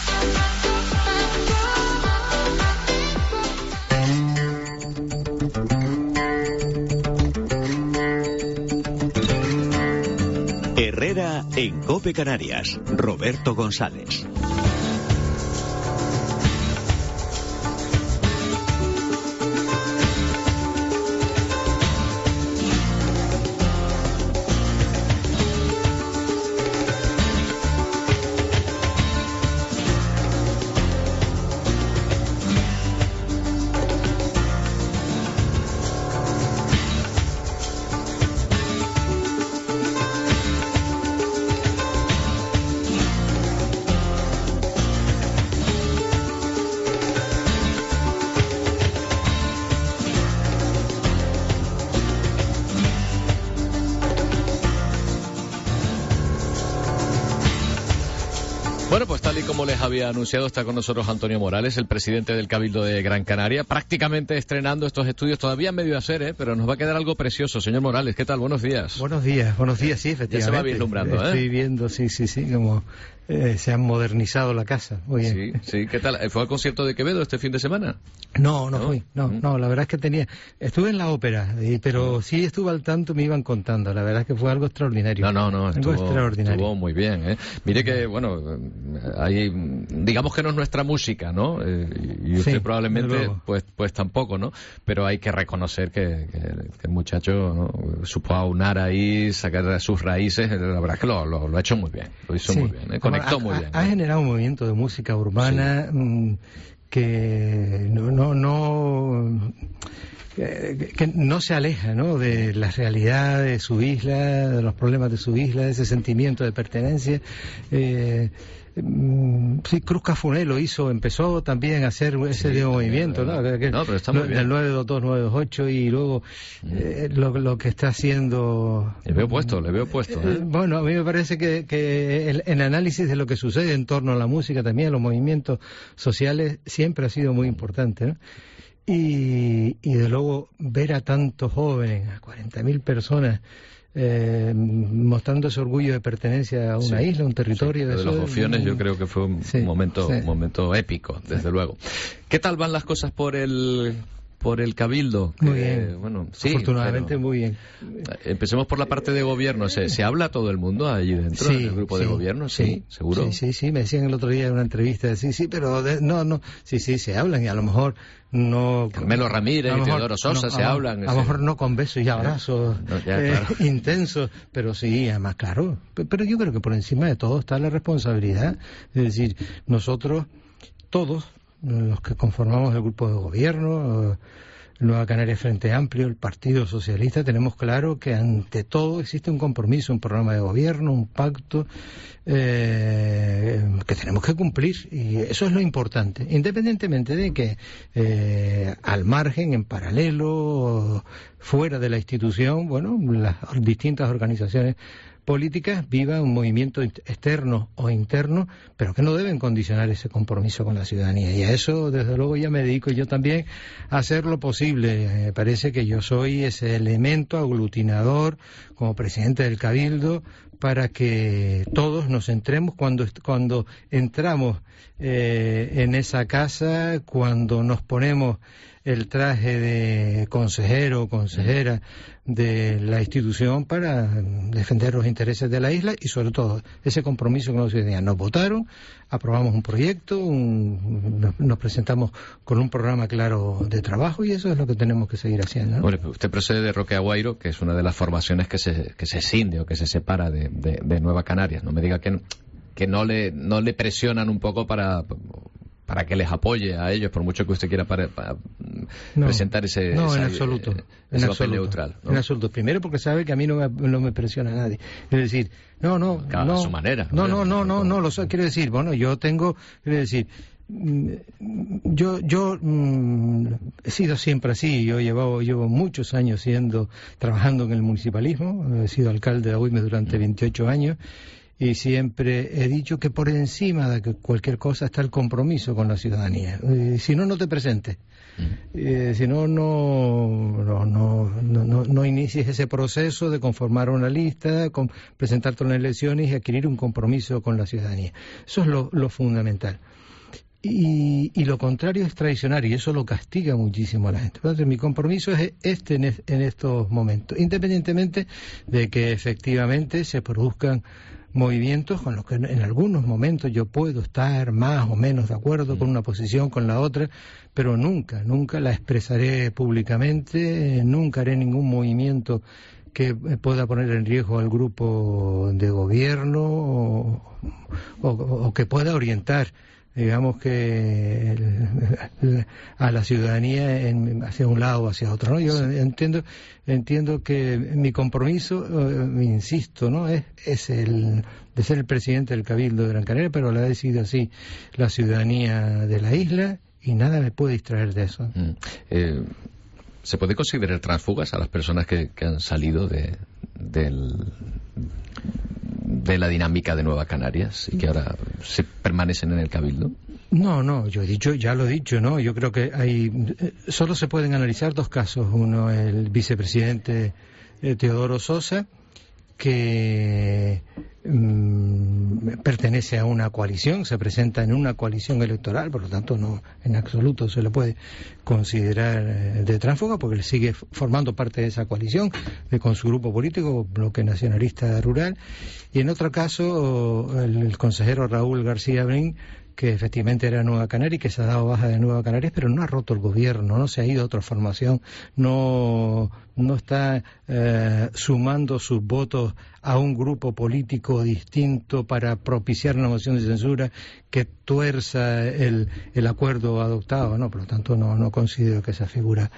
Herrera en COPE Canarias. Roberto González. Bueno, pues tal y como les había anunciado, está con nosotros Antonio Morales, el presidente del Cabildo de Gran Canaria, prácticamente estrenando estos estudios, todavía medio a hacer, pero nos va a quedar algo precioso. Señor Morales, ¿qué tal? Buenos días. Buenos días, sí, efectivamente. Ya se va vislumbrando, Estoy viendo, sí, como se han modernizado la casa. Muy bien. Sí, ¿qué tal? ¿Fue al concierto de Quevedo este fin de semana? No fui, la verdad es que estuve en la ópera, pero sí estuve al tanto, me iban contando, la verdad es que fue algo extraordinario. No, estuvo muy bien, ¿eh? Mire que, bueno, hay, digamos que no es nuestra música, ¿no? Y usted probablemente, pues tampoco, ¿no? Pero hay que reconocer que el muchacho, ¿no?, supo aunar ahí, sacar sus raíces, la verdad es que lo ha hecho muy bien, lo hizo muy bien, ¿eh? Conectó muy bien. Ha generado un movimiento de música urbana que que no se aleja, ¿no?, de la realidad de su isla, de los problemas de su isla, de ese sentimiento de pertenencia. Sí, Cruz Cafuné empezó también a hacer ese movimiento, ¿no? Pero está muy bien. El 922, 928 y luego lo que está haciendo. Le veo puesto. Bueno, a mí me parece que el análisis de lo que sucede en torno a la música, también a los movimientos sociales, siempre ha sido muy importante, ¿no? Y de luego ver a tantos jóvenes, a 40.000 personas, mostrando ese orgullo de pertenencia a una isla, a un territorio. De los Ofiones yo creo que fue un momento épico, desde luego. ¿Qué tal van las cosas por el Cabildo? Muy bien. Afortunadamente muy bien. Empecemos por la parte de gobierno. ¿Se habla todo el mundo allí dentro del grupo de gobierno? Sí, seguro. Sí, me decían el otro día en una entrevista, pero se hablan, y a lo mejor no. Carmelo Ramírez y Teodoro Sosa se hablan. A lo mejor no con besos y abrazos intensos, pero sí, además, claro. Pero yo creo que por encima de todo está la responsabilidad. Es decir, nosotros, todos los que conformamos el grupo de gobierno, Nueva Canarias Frente Amplio, el Partido Socialista, tenemos claro que ante todo existe un compromiso, un programa de gobierno, un pacto que tenemos que cumplir, y eso es lo importante, independientemente de que al margen, en paralelo, fuera de la institución, bueno, las distintas organizaciones políticas vivan un movimiento externo o interno, pero que no deben condicionar ese compromiso con la ciudadanía. Y a eso, desde luego, ya me dedico yo también a hacer lo posible. Me parece que yo soy ese elemento aglutinador, como presidente del Cabildo, para que todos nos centremos cuando entramos en esa casa, cuando nos ponemos el traje de consejero o consejera de la institución para defender los intereses de la isla y sobre todo ese compromiso con la ciudadanía. Nos votaron, aprobamos un proyecto, nos presentamos con un programa claro de trabajo y eso es lo que tenemos que seguir haciendo, ¿no? Bueno, usted procede de Roque Aguairo, que es una de las formaciones que se escinde o que se separa de Nueva Canarias. No me diga que no le presionan un poco para que les apoye a ellos, por mucho que usted quiera presentar ese absoluto, ese papel neutral, ¿no? En absoluto. Primero porque sabe que a mí no me presiona nadie. Es decir, a su manera. Quiero decir, bueno, yo he sido siempre así. Yo llevo muchos años trabajando en el municipalismo. He sido alcalde de Agüimes durante 28 años. Y siempre he dicho que por encima de cualquier cosa está el compromiso con la ciudadanía. Si no te presentes. Si no inicies ese proceso de conformar una lista, presentarte en las elecciones y adquirir un compromiso con la ciudadanía. Eso es lo fundamental. Y lo contrario es traicionar, y eso lo castiga muchísimo a la gente. Entonces, mi compromiso es en estos momentos, independientemente de que efectivamente se produzcan movimientos con los que en algunos momentos yo puedo estar más o menos de acuerdo con una posición, con la otra, pero nunca la expresaré públicamente, nunca haré ningún movimiento que pueda poner en riesgo al grupo de gobierno o que pueda orientar, digamos, que a la ciudadanía hacia un lado o hacia otro, ¿no? Yo entiendo que mi compromiso, insisto, ¿no? es el de ser el presidente del Cabildo de Gran Canaria, pero lo ha decidido así la ciudadanía de la isla y nada me puede distraer de eso. ¿Se puede considerar tránsfugas a las personas que han salido de la dinámica de Nueva Canarias y que ahora permanecen en el Cabildo? No, ya lo he dicho, ¿no? Yo creo que solo se pueden analizar dos casos. Uno, el vicepresidente Teodoro Sosa, que pertenece a una coalición, se presenta en una coalición electoral, por lo tanto no en absoluto se le puede considerar de tránsfuga porque le sigue formando parte de esa coalición con su grupo político, Bloque Nacionalista Rural. Y en otro caso el consejero Raúl García Brin, que efectivamente era Nueva Canaria y que se ha dado baja de Nueva Canarias, pero no ha roto el gobierno, no se ha ido a otra formación, no está sumando sus votos a un grupo político distinto para propiciar una moción de censura que tuerza el acuerdo adoptado, ¿no? Por lo tanto, no considero que esa figura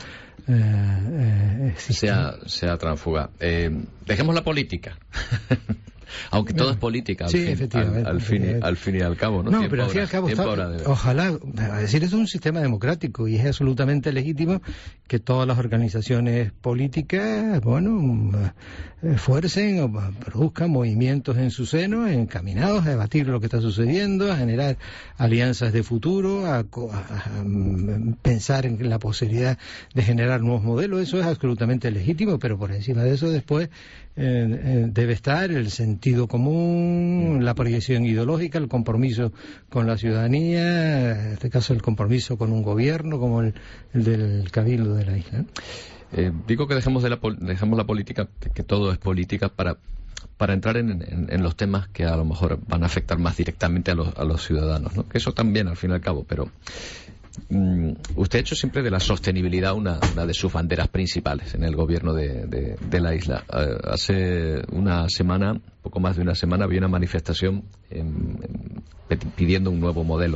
sea tránsfuga. Dejemos la política. Aunque todo es política, al fin y al cabo, ¿no? No, pero al fin y al cabo ojalá, a decir, eso es un sistema democrático y es absolutamente legítimo que todas las organizaciones políticas, esfuercen o produzcan movimientos en su seno encaminados a debatir lo que está sucediendo, a generar alianzas de futuro, a pensar en la posibilidad de generar nuevos modelos. Eso es absolutamente legítimo, pero por encima de eso después debe estar el sentido común, la proyección ideológica, el compromiso con la ciudadanía, en este caso el compromiso con un gobierno como el del Cabildo de la isla. Digo que dejemos la política, que todo es política, para entrar en los temas que a lo mejor van a afectar más directamente a los ciudadanos, ¿no? Que eso también, al fin y al cabo, pero usted ha hecho siempre de la sostenibilidad una de sus banderas principales en el gobierno de la isla. Hace una semana, poco más de una semana, había una manifestación pidiendo un nuevo modelo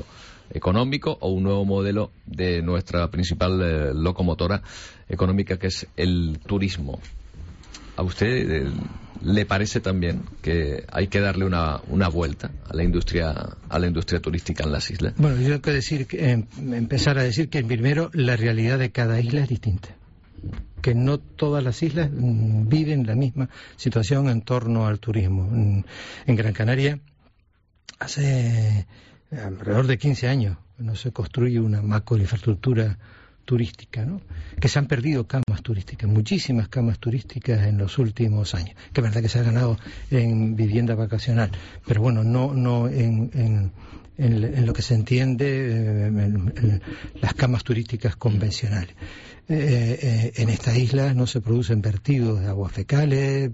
económico o un nuevo modelo de nuestra principal locomotora económica, que es el turismo. ¿A usted le parece también que hay que darle una vuelta a la industria turística en las islas? Bueno, yo tengo que empezar a decir que primero la realidad de cada isla es distinta, que no todas las islas viven la misma situación en torno al turismo. En Gran Canaria hace alrededor de 15 años no se construye una macroinfraestructura turística, ¿no? Que se han perdido camas turísticas, muchísimas camas turísticas en los últimos años, que es verdad que se ha ganado en vivienda vacacional, pero bueno, no en lo que se entiende en las camas turísticas convencionales. En esta isla no se producen vertidos de aguas fecales,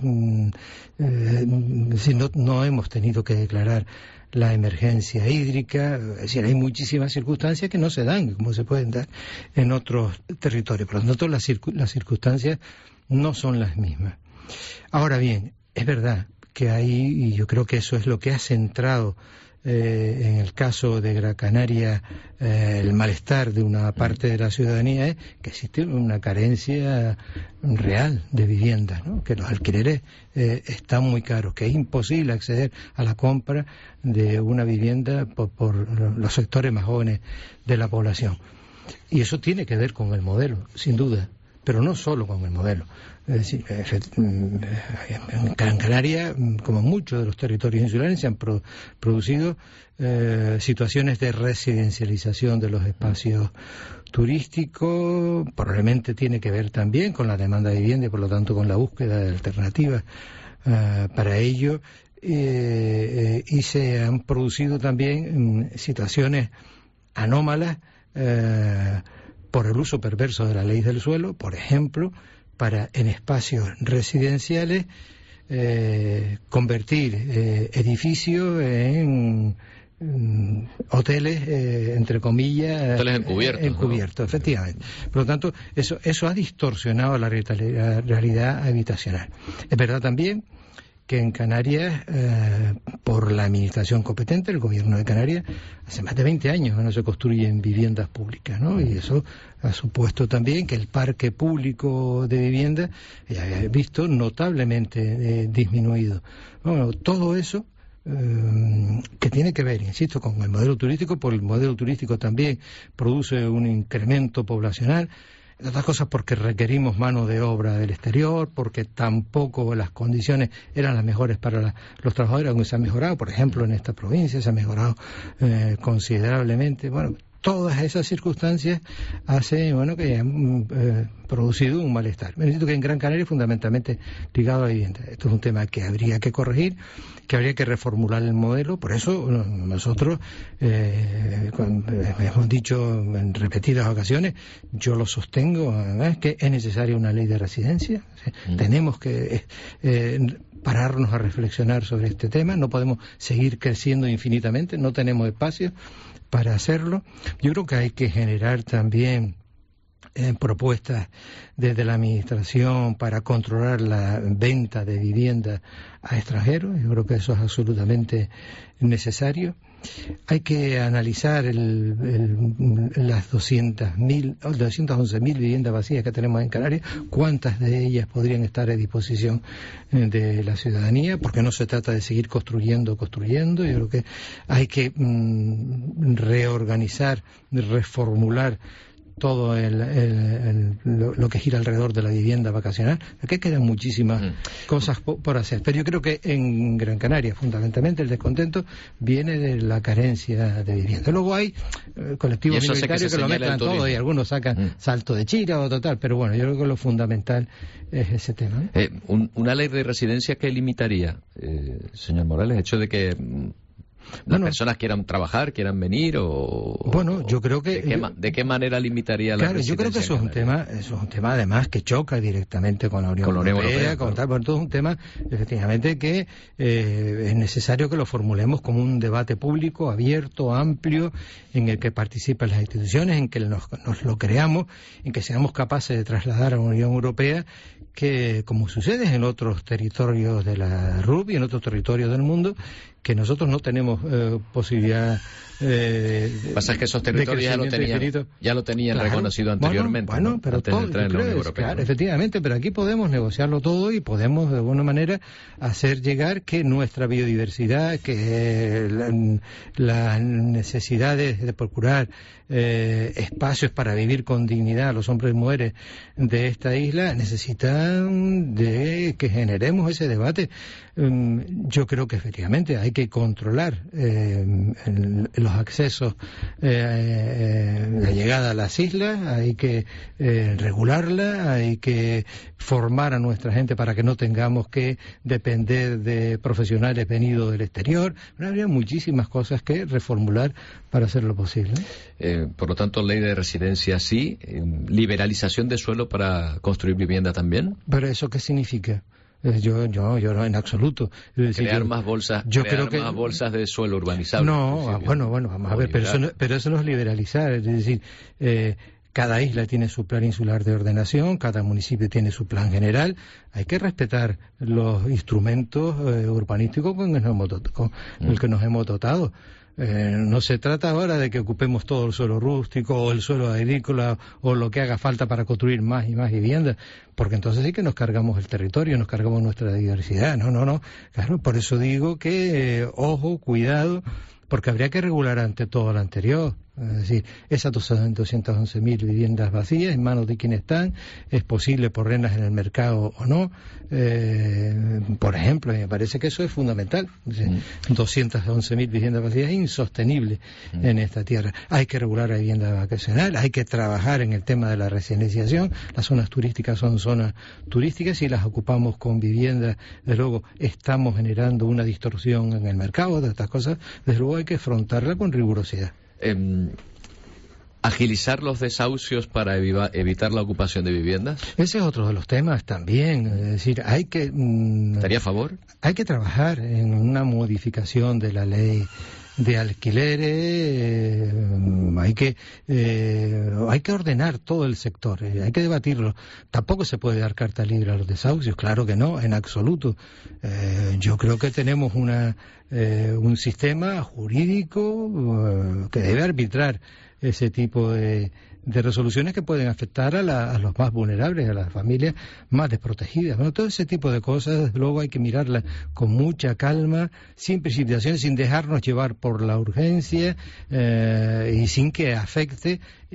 no hemos tenido que declarar la emergencia hídrica, es decir, hay muchísimas circunstancias que no se dan como se pueden dar en otros territorios. Por lo tanto, las circunstancias no son las mismas. Ahora bien, es verdad que hay, y yo creo que eso es lo que ha centrado en el caso de Gran Canaria el malestar de una parte de la ciudadanía, es que existe una carencia real de viviendas, ¿no? Que los alquileres están muy caros, que es imposible acceder a la compra de una vivienda por los sectores más jóvenes de la población. Y eso tiene que ver con el modelo, sin duda, pero no solo con el modelo. Es decir, en Gran Canaria, como muchos de los territorios insulares, se han producido situaciones de residencialización de los espacios turísticos. Probablemente tiene que ver también con la demanda de vivienda y por lo tanto con la búsqueda de alternativas para ello. Y se han producido también situaciones anómalas por el uso perverso de la ley del suelo, por ejemplo, para en espacios residenciales convertir edificios en hoteles, entre comillas, hoteles encubiertos, ¿no? Efectivamente. Por lo tanto, eso ha distorsionado la realidad habitacional. Es verdad también que en Canarias, por la administración competente, el gobierno de Canarias, hace más de 20 años que no se construyen viviendas públicas, ¿no? Y eso ha supuesto también que el parque público de vivienda haya visto notablemente disminuido. Bueno, todo eso que tiene que ver, insisto, con el modelo turístico, porque el modelo turístico también produce un incremento poblacional. Entre otras cosas porque requerimos mano de obra del exterior, porque tampoco las condiciones eran las mejores para los trabajadores, aunque se ha mejorado, por ejemplo, en esta provincia se ha mejorado considerablemente. Bueno, todas esas circunstancias hacen que hayan producido un malestar. Me necesito que en Gran Canaria fundamentalmente ligado a la vivienda. Esto es un tema que habría que corregir, que habría que reformular el modelo. Por eso nosotros hemos dicho en repetidas ocasiones, yo lo sostengo, además, que es necesaria una ley de residencia. Tenemos que pararnos a reflexionar sobre este tema. No podemos seguir creciendo infinitamente, no tenemos espacio para hacerlo. Yo creo que hay que generar también propuestas desde la administración para controlar la venta de viviendas a extranjeros. Yo creo que eso es absolutamente necesario. Hay que analizar las 211.000 viviendas vacías que tenemos en Canarias, cuántas de ellas podrían estar a disposición de la ciudadanía, porque no se trata de seguir construyendo. Yo creo que hay que reorganizar, reformular todo lo que gira alrededor de la vivienda vacacional. Aquí quedan muchísimas cosas por hacer, pero yo creo que en Gran Canaria fundamentalmente el descontento viene de la carencia de vivienda. Luego hay colectivos minoritarios que lo mezclan todo y algunos sacan salto de chira o total, pero bueno, yo creo que lo fundamental es ese tema, ¿no? Una ley de residencia que limitaría, señor Morales, el hecho de que las personas quieran trabajar, quieran venir, o bueno, yo creo que ¿de qué manera limitaría la residencia? Yo creo que eso es un tema además que choca directamente con la Unión Europea, con tal, por todo es un tema efectivamente que es necesario que lo formulemos como un debate público, abierto, amplio, en el que participen las instituciones, en que nos lo creamos, en que seamos capaces de trasladar a la Unión Europea que, como sucede en otros territorios de la RUP y en otros territorios del mundo, que nosotros no tenemos posibilidad. Pasa es que esos territorios ya lo tenían claro, anteriormente, bueno, ¿no? Pero antes todo, de entrar en la Unión Europea. Claro, efectivamente, pero aquí podemos negociarlo todo y podemos de alguna manera hacer llegar que nuestra biodiversidad, que las necesidades de procurar espacios para vivir con dignidad, los hombres y mujeres de esta isla necesitan de que generemos ese debate. Yo creo que efectivamente hay que controlar los accesos, la llegada a las islas, hay que regularla, hay que formar a nuestra gente para que no tengamos que depender de profesionales venidos del exterior. Habría muchísimas cosas que reformular para hacerlo posible. Por lo tanto, ley de residencia sí, liberalización de suelo para construir vivienda también. ¿Pero eso qué significa? Yo no, en absoluto. Es decir, crear más bolsas, más bolsas de suelo urbanizable. No, bueno, vamos a ver, pero eso no es liberalizar, es decir, cada isla tiene su plan insular de ordenación, cada municipio tiene su plan general. Hay que respetar los instrumentos urbanísticos con el que nos hemos dotado. No se trata ahora de que ocupemos todo el suelo rústico o el suelo agrícola o lo que haga falta para construir más y más viviendas, porque entonces sí que nos cargamos el territorio, nos cargamos nuestra diversidad. No. Claro, por eso digo que, ojo, cuidado, porque habría que regular ante todo lo anterior. Es decir, esas 211.000 viviendas vacías, ¿en manos de quién están? ¿Es posible ponerlas en el mercado o no? Por ejemplo, me parece que eso es fundamental. 211.000 viviendas vacías es insostenible en esta tierra. Hay que regular la vivienda vacacional, hay que trabajar en el tema de la residenciación. Las zonas turísticas son zonas turísticas y las ocupamos con viviendas. Desde luego, estamos generando una distorsión en el mercado de estas cosas. Desde luego hay que afrontarla con rigurosidad. ¿Agilizar los desahucios para evitar la ocupación de viviendas? Ese es otro de los temas también. Es decir, hay que... ¿Estaría a favor? Hay que trabajar en una modificación de la ley de alquileres, hay que ordenar todo el sector, hay que debatirlo. Tampoco se puede dar carta libre a los desahucios, claro que no, en absoluto. Yo creo que tenemos un sistema jurídico que debe arbitrar ese tipo de resoluciones que pueden afectar a los más vulnerables, a las familias más desprotegidas. Bueno, todo ese tipo de cosas, desde luego, hay que mirarlas con mucha calma, sin precipitaciones, sin dejarnos llevar por la urgencia y sin que afecte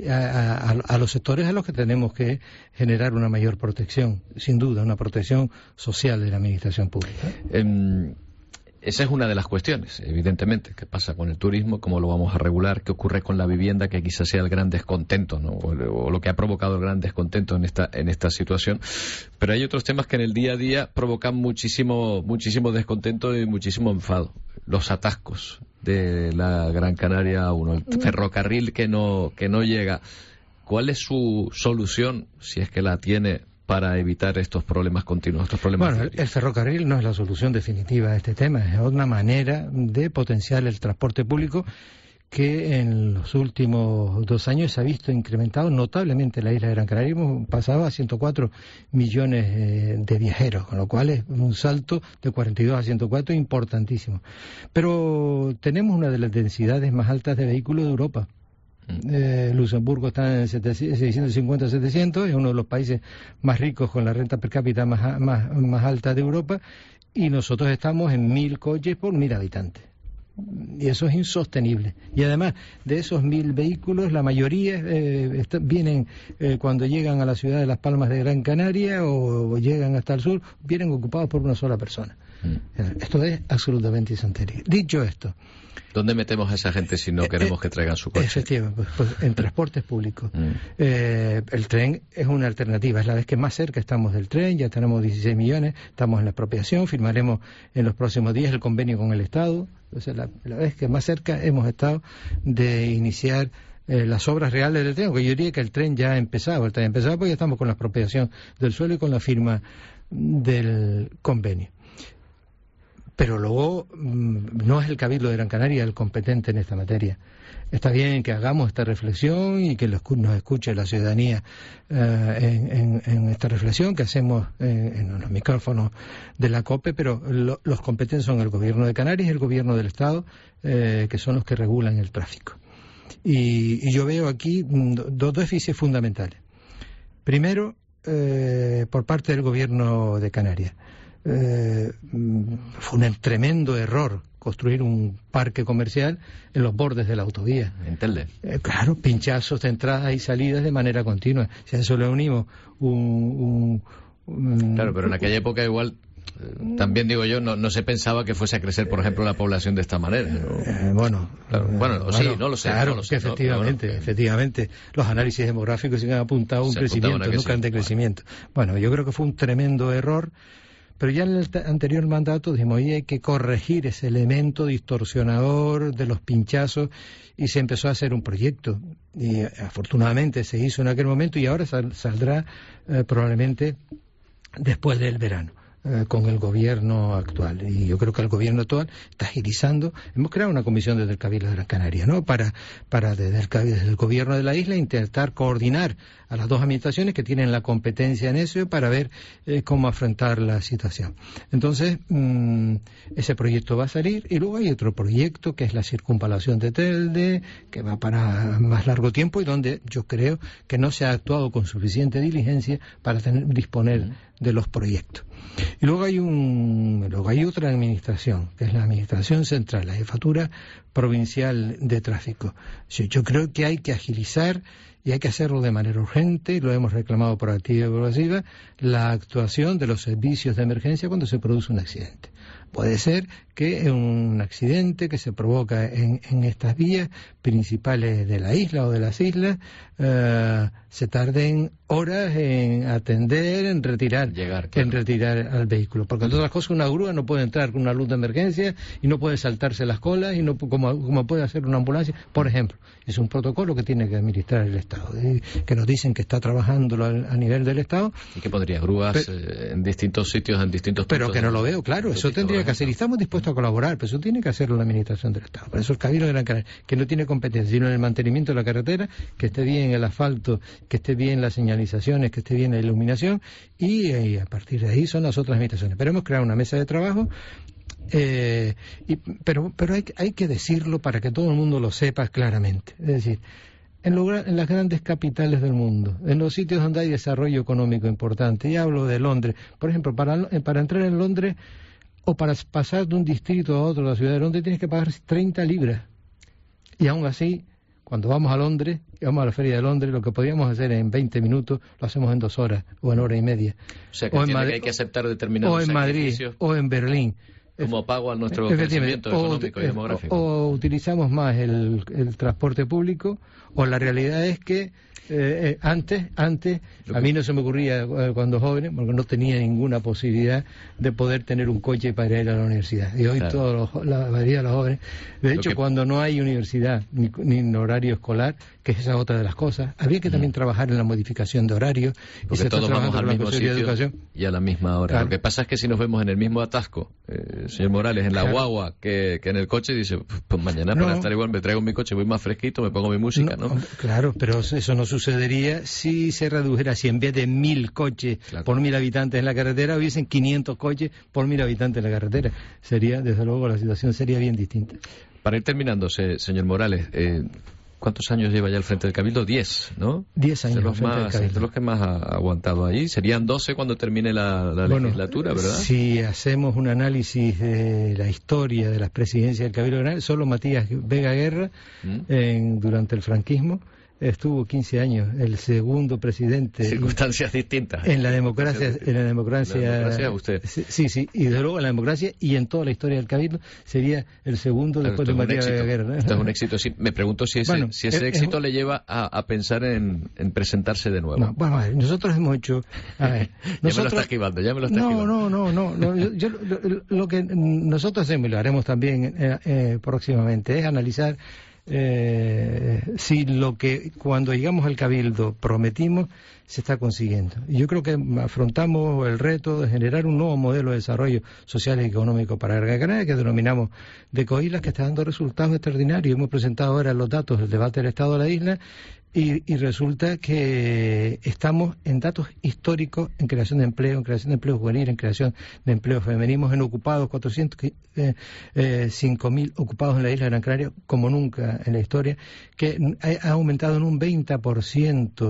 a los sectores a los que tenemos que generar una mayor protección, sin duda, una protección social de la administración pública. Esa es una de las cuestiones, evidentemente. ¿Qué pasa con el turismo? ¿Cómo lo vamos a regular? ¿Qué ocurre con la vivienda? Que quizás sea el gran descontento, ¿no? O lo que ha provocado el gran descontento en esta situación. Pero hay otros temas que en el día a día provocan muchísimo descontento y muchísimo enfado. Los atascos de la Gran Canaria 1, el ferrocarril que no llega. ¿Cuál es su solución, si es que la tiene, para evitar estos problemas continuos, Bueno, el ferrocarril no es la solución definitiva a este tema, es una manera de potenciar el transporte público que en los últimos 2 años se ha visto incrementado notablemente en la isla de Gran Canaria. Hemos pasado a 104 millones de viajeros, con lo cual es un salto de 42 a 104 importantísimo. Pero tenemos una de las densidades más altas de vehículos de Europa. Luxemburgo está en 650-700, es uno de los países más ricos con la renta per cápita más alta de Europa, y nosotros estamos en 1.000 coches por 1.000 habitantes. Y eso es insostenible. Y además, de esos 1.000 vehículos, la mayoría vienen cuando llegan a la ciudad de Las Palmas de Gran Canaria o llegan hasta el sur, vienen ocupados por una sola persona. Esto es absolutamente insostenible. Dicho esto, ¿dónde metemos a esa gente si no queremos que traigan su coche? Efectivamente, pues en transportes públicos. El tren es una alternativa, es la vez que más cerca estamos del tren, ya tenemos 16 millones, estamos en la expropiación, firmaremos en los próximos días el convenio con el Estado. Entonces, la vez que más cerca hemos estado de iniciar las obras reales del tren, porque yo diría que el tren ya ha empezado, porque ya estamos con la expropiación del suelo y con la firma del convenio. Pero luego no es el Cabildo de Gran Canaria el competente en esta materia. Está bien que hagamos esta reflexión y que nos escuche la ciudadanía en esta reflexión que hacemos en los micrófonos de la COPE, pero los competentes son el Gobierno de Canarias y el Gobierno del Estado, que son los que regulan el tráfico. Y yo veo aquí dos déficits fundamentales. Primero, por parte del Gobierno de Canarias. Fue un tremendo error construir un parque comercial en los bordes de la autovía. En Telde. Claro, pinchazos de entradas y salidas de manera continua. Si a eso le unimos Claro, pero en aquella época igual... También digo yo, no se pensaba que fuese a crecer, por ejemplo, la población de esta manera, ¿no? Bueno, sí, no lo sé. Claro, no lo sé, efectivamente, los análisis demográficos se han apuntado a un crecimiento, nunca en decrecimiento. Bueno, yo creo que fue un tremendo error, pero ya en el anterior mandato dijimos, oye, hay que corregir ese elemento distorsionador de los pinchazos, y se empezó a hacer un proyecto, y afortunadamente se hizo en aquel momento, y ahora saldrá probablemente después del verano, con el gobierno actual. Y yo creo que el gobierno actual está agilizando. Hemos creado una comisión desde el Cabildo de Gran Canaria, ¿no? Para desde el gobierno de la isla intentar coordinar a las dos administraciones que tienen la competencia en eso para ver cómo afrontar la situación. Entonces, ese proyecto va a salir, y luego hay otro proyecto que es la circunvalación de Telde, que va para más largo tiempo y donde yo creo que no se ha actuado con suficiente diligencia para disponer de los proyectos. Y luego hay otra administración, que es la administración central, la jefatura provincial de tráfico. Sí, yo creo que hay que agilizar, y hay que hacerlo de manera urgente, y lo hemos reclamado por activa y por pasiva, la actuación de los servicios de emergencia cuando se produce un accidente. Puede ser que un accidente que se provoca en estas vías principales de la isla o de las islas se tarden horas en atender, en retirar al vehículo. Porque entre otras cosas, una grúa no puede entrar con una luz de emergencia y no puede saltarse las colas y no como puede hacer una ambulancia, por ejemplo. Es un protocolo que tiene que administrar el Estado, que nos dicen que está trabajando a nivel del Estado. ¿Y que podría? Grúas en distintos sitios, en distintos puntos. Pero que no lo veo, claro, eso tendría que hacer, y estamos dispuestos a colaborar, pero eso tiene que hacerlo la Administración del Estado. Por eso el Cabildo de Gran Canaria, que no tiene competencia, sino en el mantenimiento de la carretera, que esté bien el asfalto, que esté bien las señalizaciones, que esté bien la iluminación, y a partir de ahí son las otras administraciones. Pero hemos creado una mesa de trabajo, pero hay que decirlo para que todo el mundo lo sepa claramente. Es decir, en las grandes capitales del mundo, en los sitios donde hay desarrollo económico importante, y hablo de Londres, por ejemplo, para entrar en Londres o para pasar de un distrito a otro de la ciudad de Londres tienes que pagar 30 libras. Y aún así, cuando vamos a Londres, vamos a la Feria de Londres, lo que podíamos hacer en 20 minutos, lo hacemos en 2 horas o en hora y media. O sea, que hay que aceptar determinados sacrificios. O en Berlín. Como pago a nuestro crecimiento económico y demográfico. O utilizamos más el transporte público, o la realidad es que antes a mí no se me ocurría cuando joven, porque no tenía ninguna posibilidad de poder tener un coche para ir a la universidad. Y hoy la mayoría de los jóvenes, de hecho, cuando no hay universidad ni en horario escolar, que es esa otra de las cosas, había que también trabajar en la modificación de horarios. Porque todos vamos al mismo sitio y a la misma hora. Claro. Lo que pasa es que si nos vemos en el mismo atasco, señor Morales, en la guagua que en el coche, dice, pues mañana para estar igual me traigo mi coche, voy más fresquito, me pongo mi música, ¿no? Claro, pero eso no sucedería si se redujera, si en vez de 1000 coches por 1000 habitantes en la carretera hubiesen 500 coches por 1000 habitantes en la carretera. Sería, desde luego, la situación sería bien distinta. Para ir terminando, señor Morales, ¿cuántos años lleva ya al frente del Cabildo? 10, ¿no? 10 años de los que más ha aguantado ahí. Serían 12 cuando termine la legislatura, ¿verdad? Si hacemos un análisis de la historia de las presidencias del Cabildo General, solo Matías Vega Guerra, durante el franquismo, estuvo 15 años, el segundo presidente. Circunstancias distintas. En la democracia. Usted. Sí, y desde luego en la democracia y en toda la historia del Cabildo sería el segundo después de Matías Vega Guerra. Esto es un éxito. Sí, me pregunto si ese éxito le lleva a pensar en presentarse de nuevo. Bueno, nosotros hemos hecho. Ya me lo está esquivando. No. Lo que nosotros hacemos y lo haremos también próximamente es analizar si lo que cuando llegamos al Cabildo prometimos se está consiguiendo. Y yo creo que afrontamos el reto de generar un nuevo modelo de desarrollo social y económico para Gran Canaria, que denominamos de Coislas, que está dando resultados extraordinarios. Hemos presentado ahora los datos del debate del Estado de la isla y resulta que estamos en datos históricos en creación de empleo juvenil, en creación de empleo femenino, en ocupados, 5.000 ocupados en la isla de Gran Canaria, como nunca en la historia, que ha aumentado en un 20%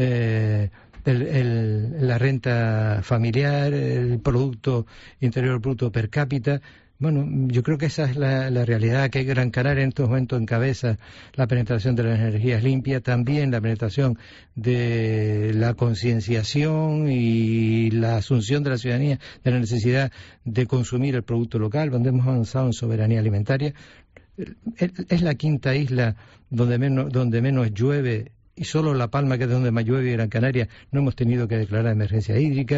la renta familiar, el Producto Interior Bruto per cápita. Bueno, yo creo que esa es la realidad, que Gran Canaria en estos momentos encabeza la penetración de las energías limpias, también la penetración de la concienciación y la asunción de la ciudadanía de la necesidad de consumir el producto local, donde hemos avanzado en soberanía alimentaria. Es la quinta isla donde menos llueve, y solo La Palma, que es donde más llueve, y Gran Canaria, no hemos tenido que declarar emergencia hídrica.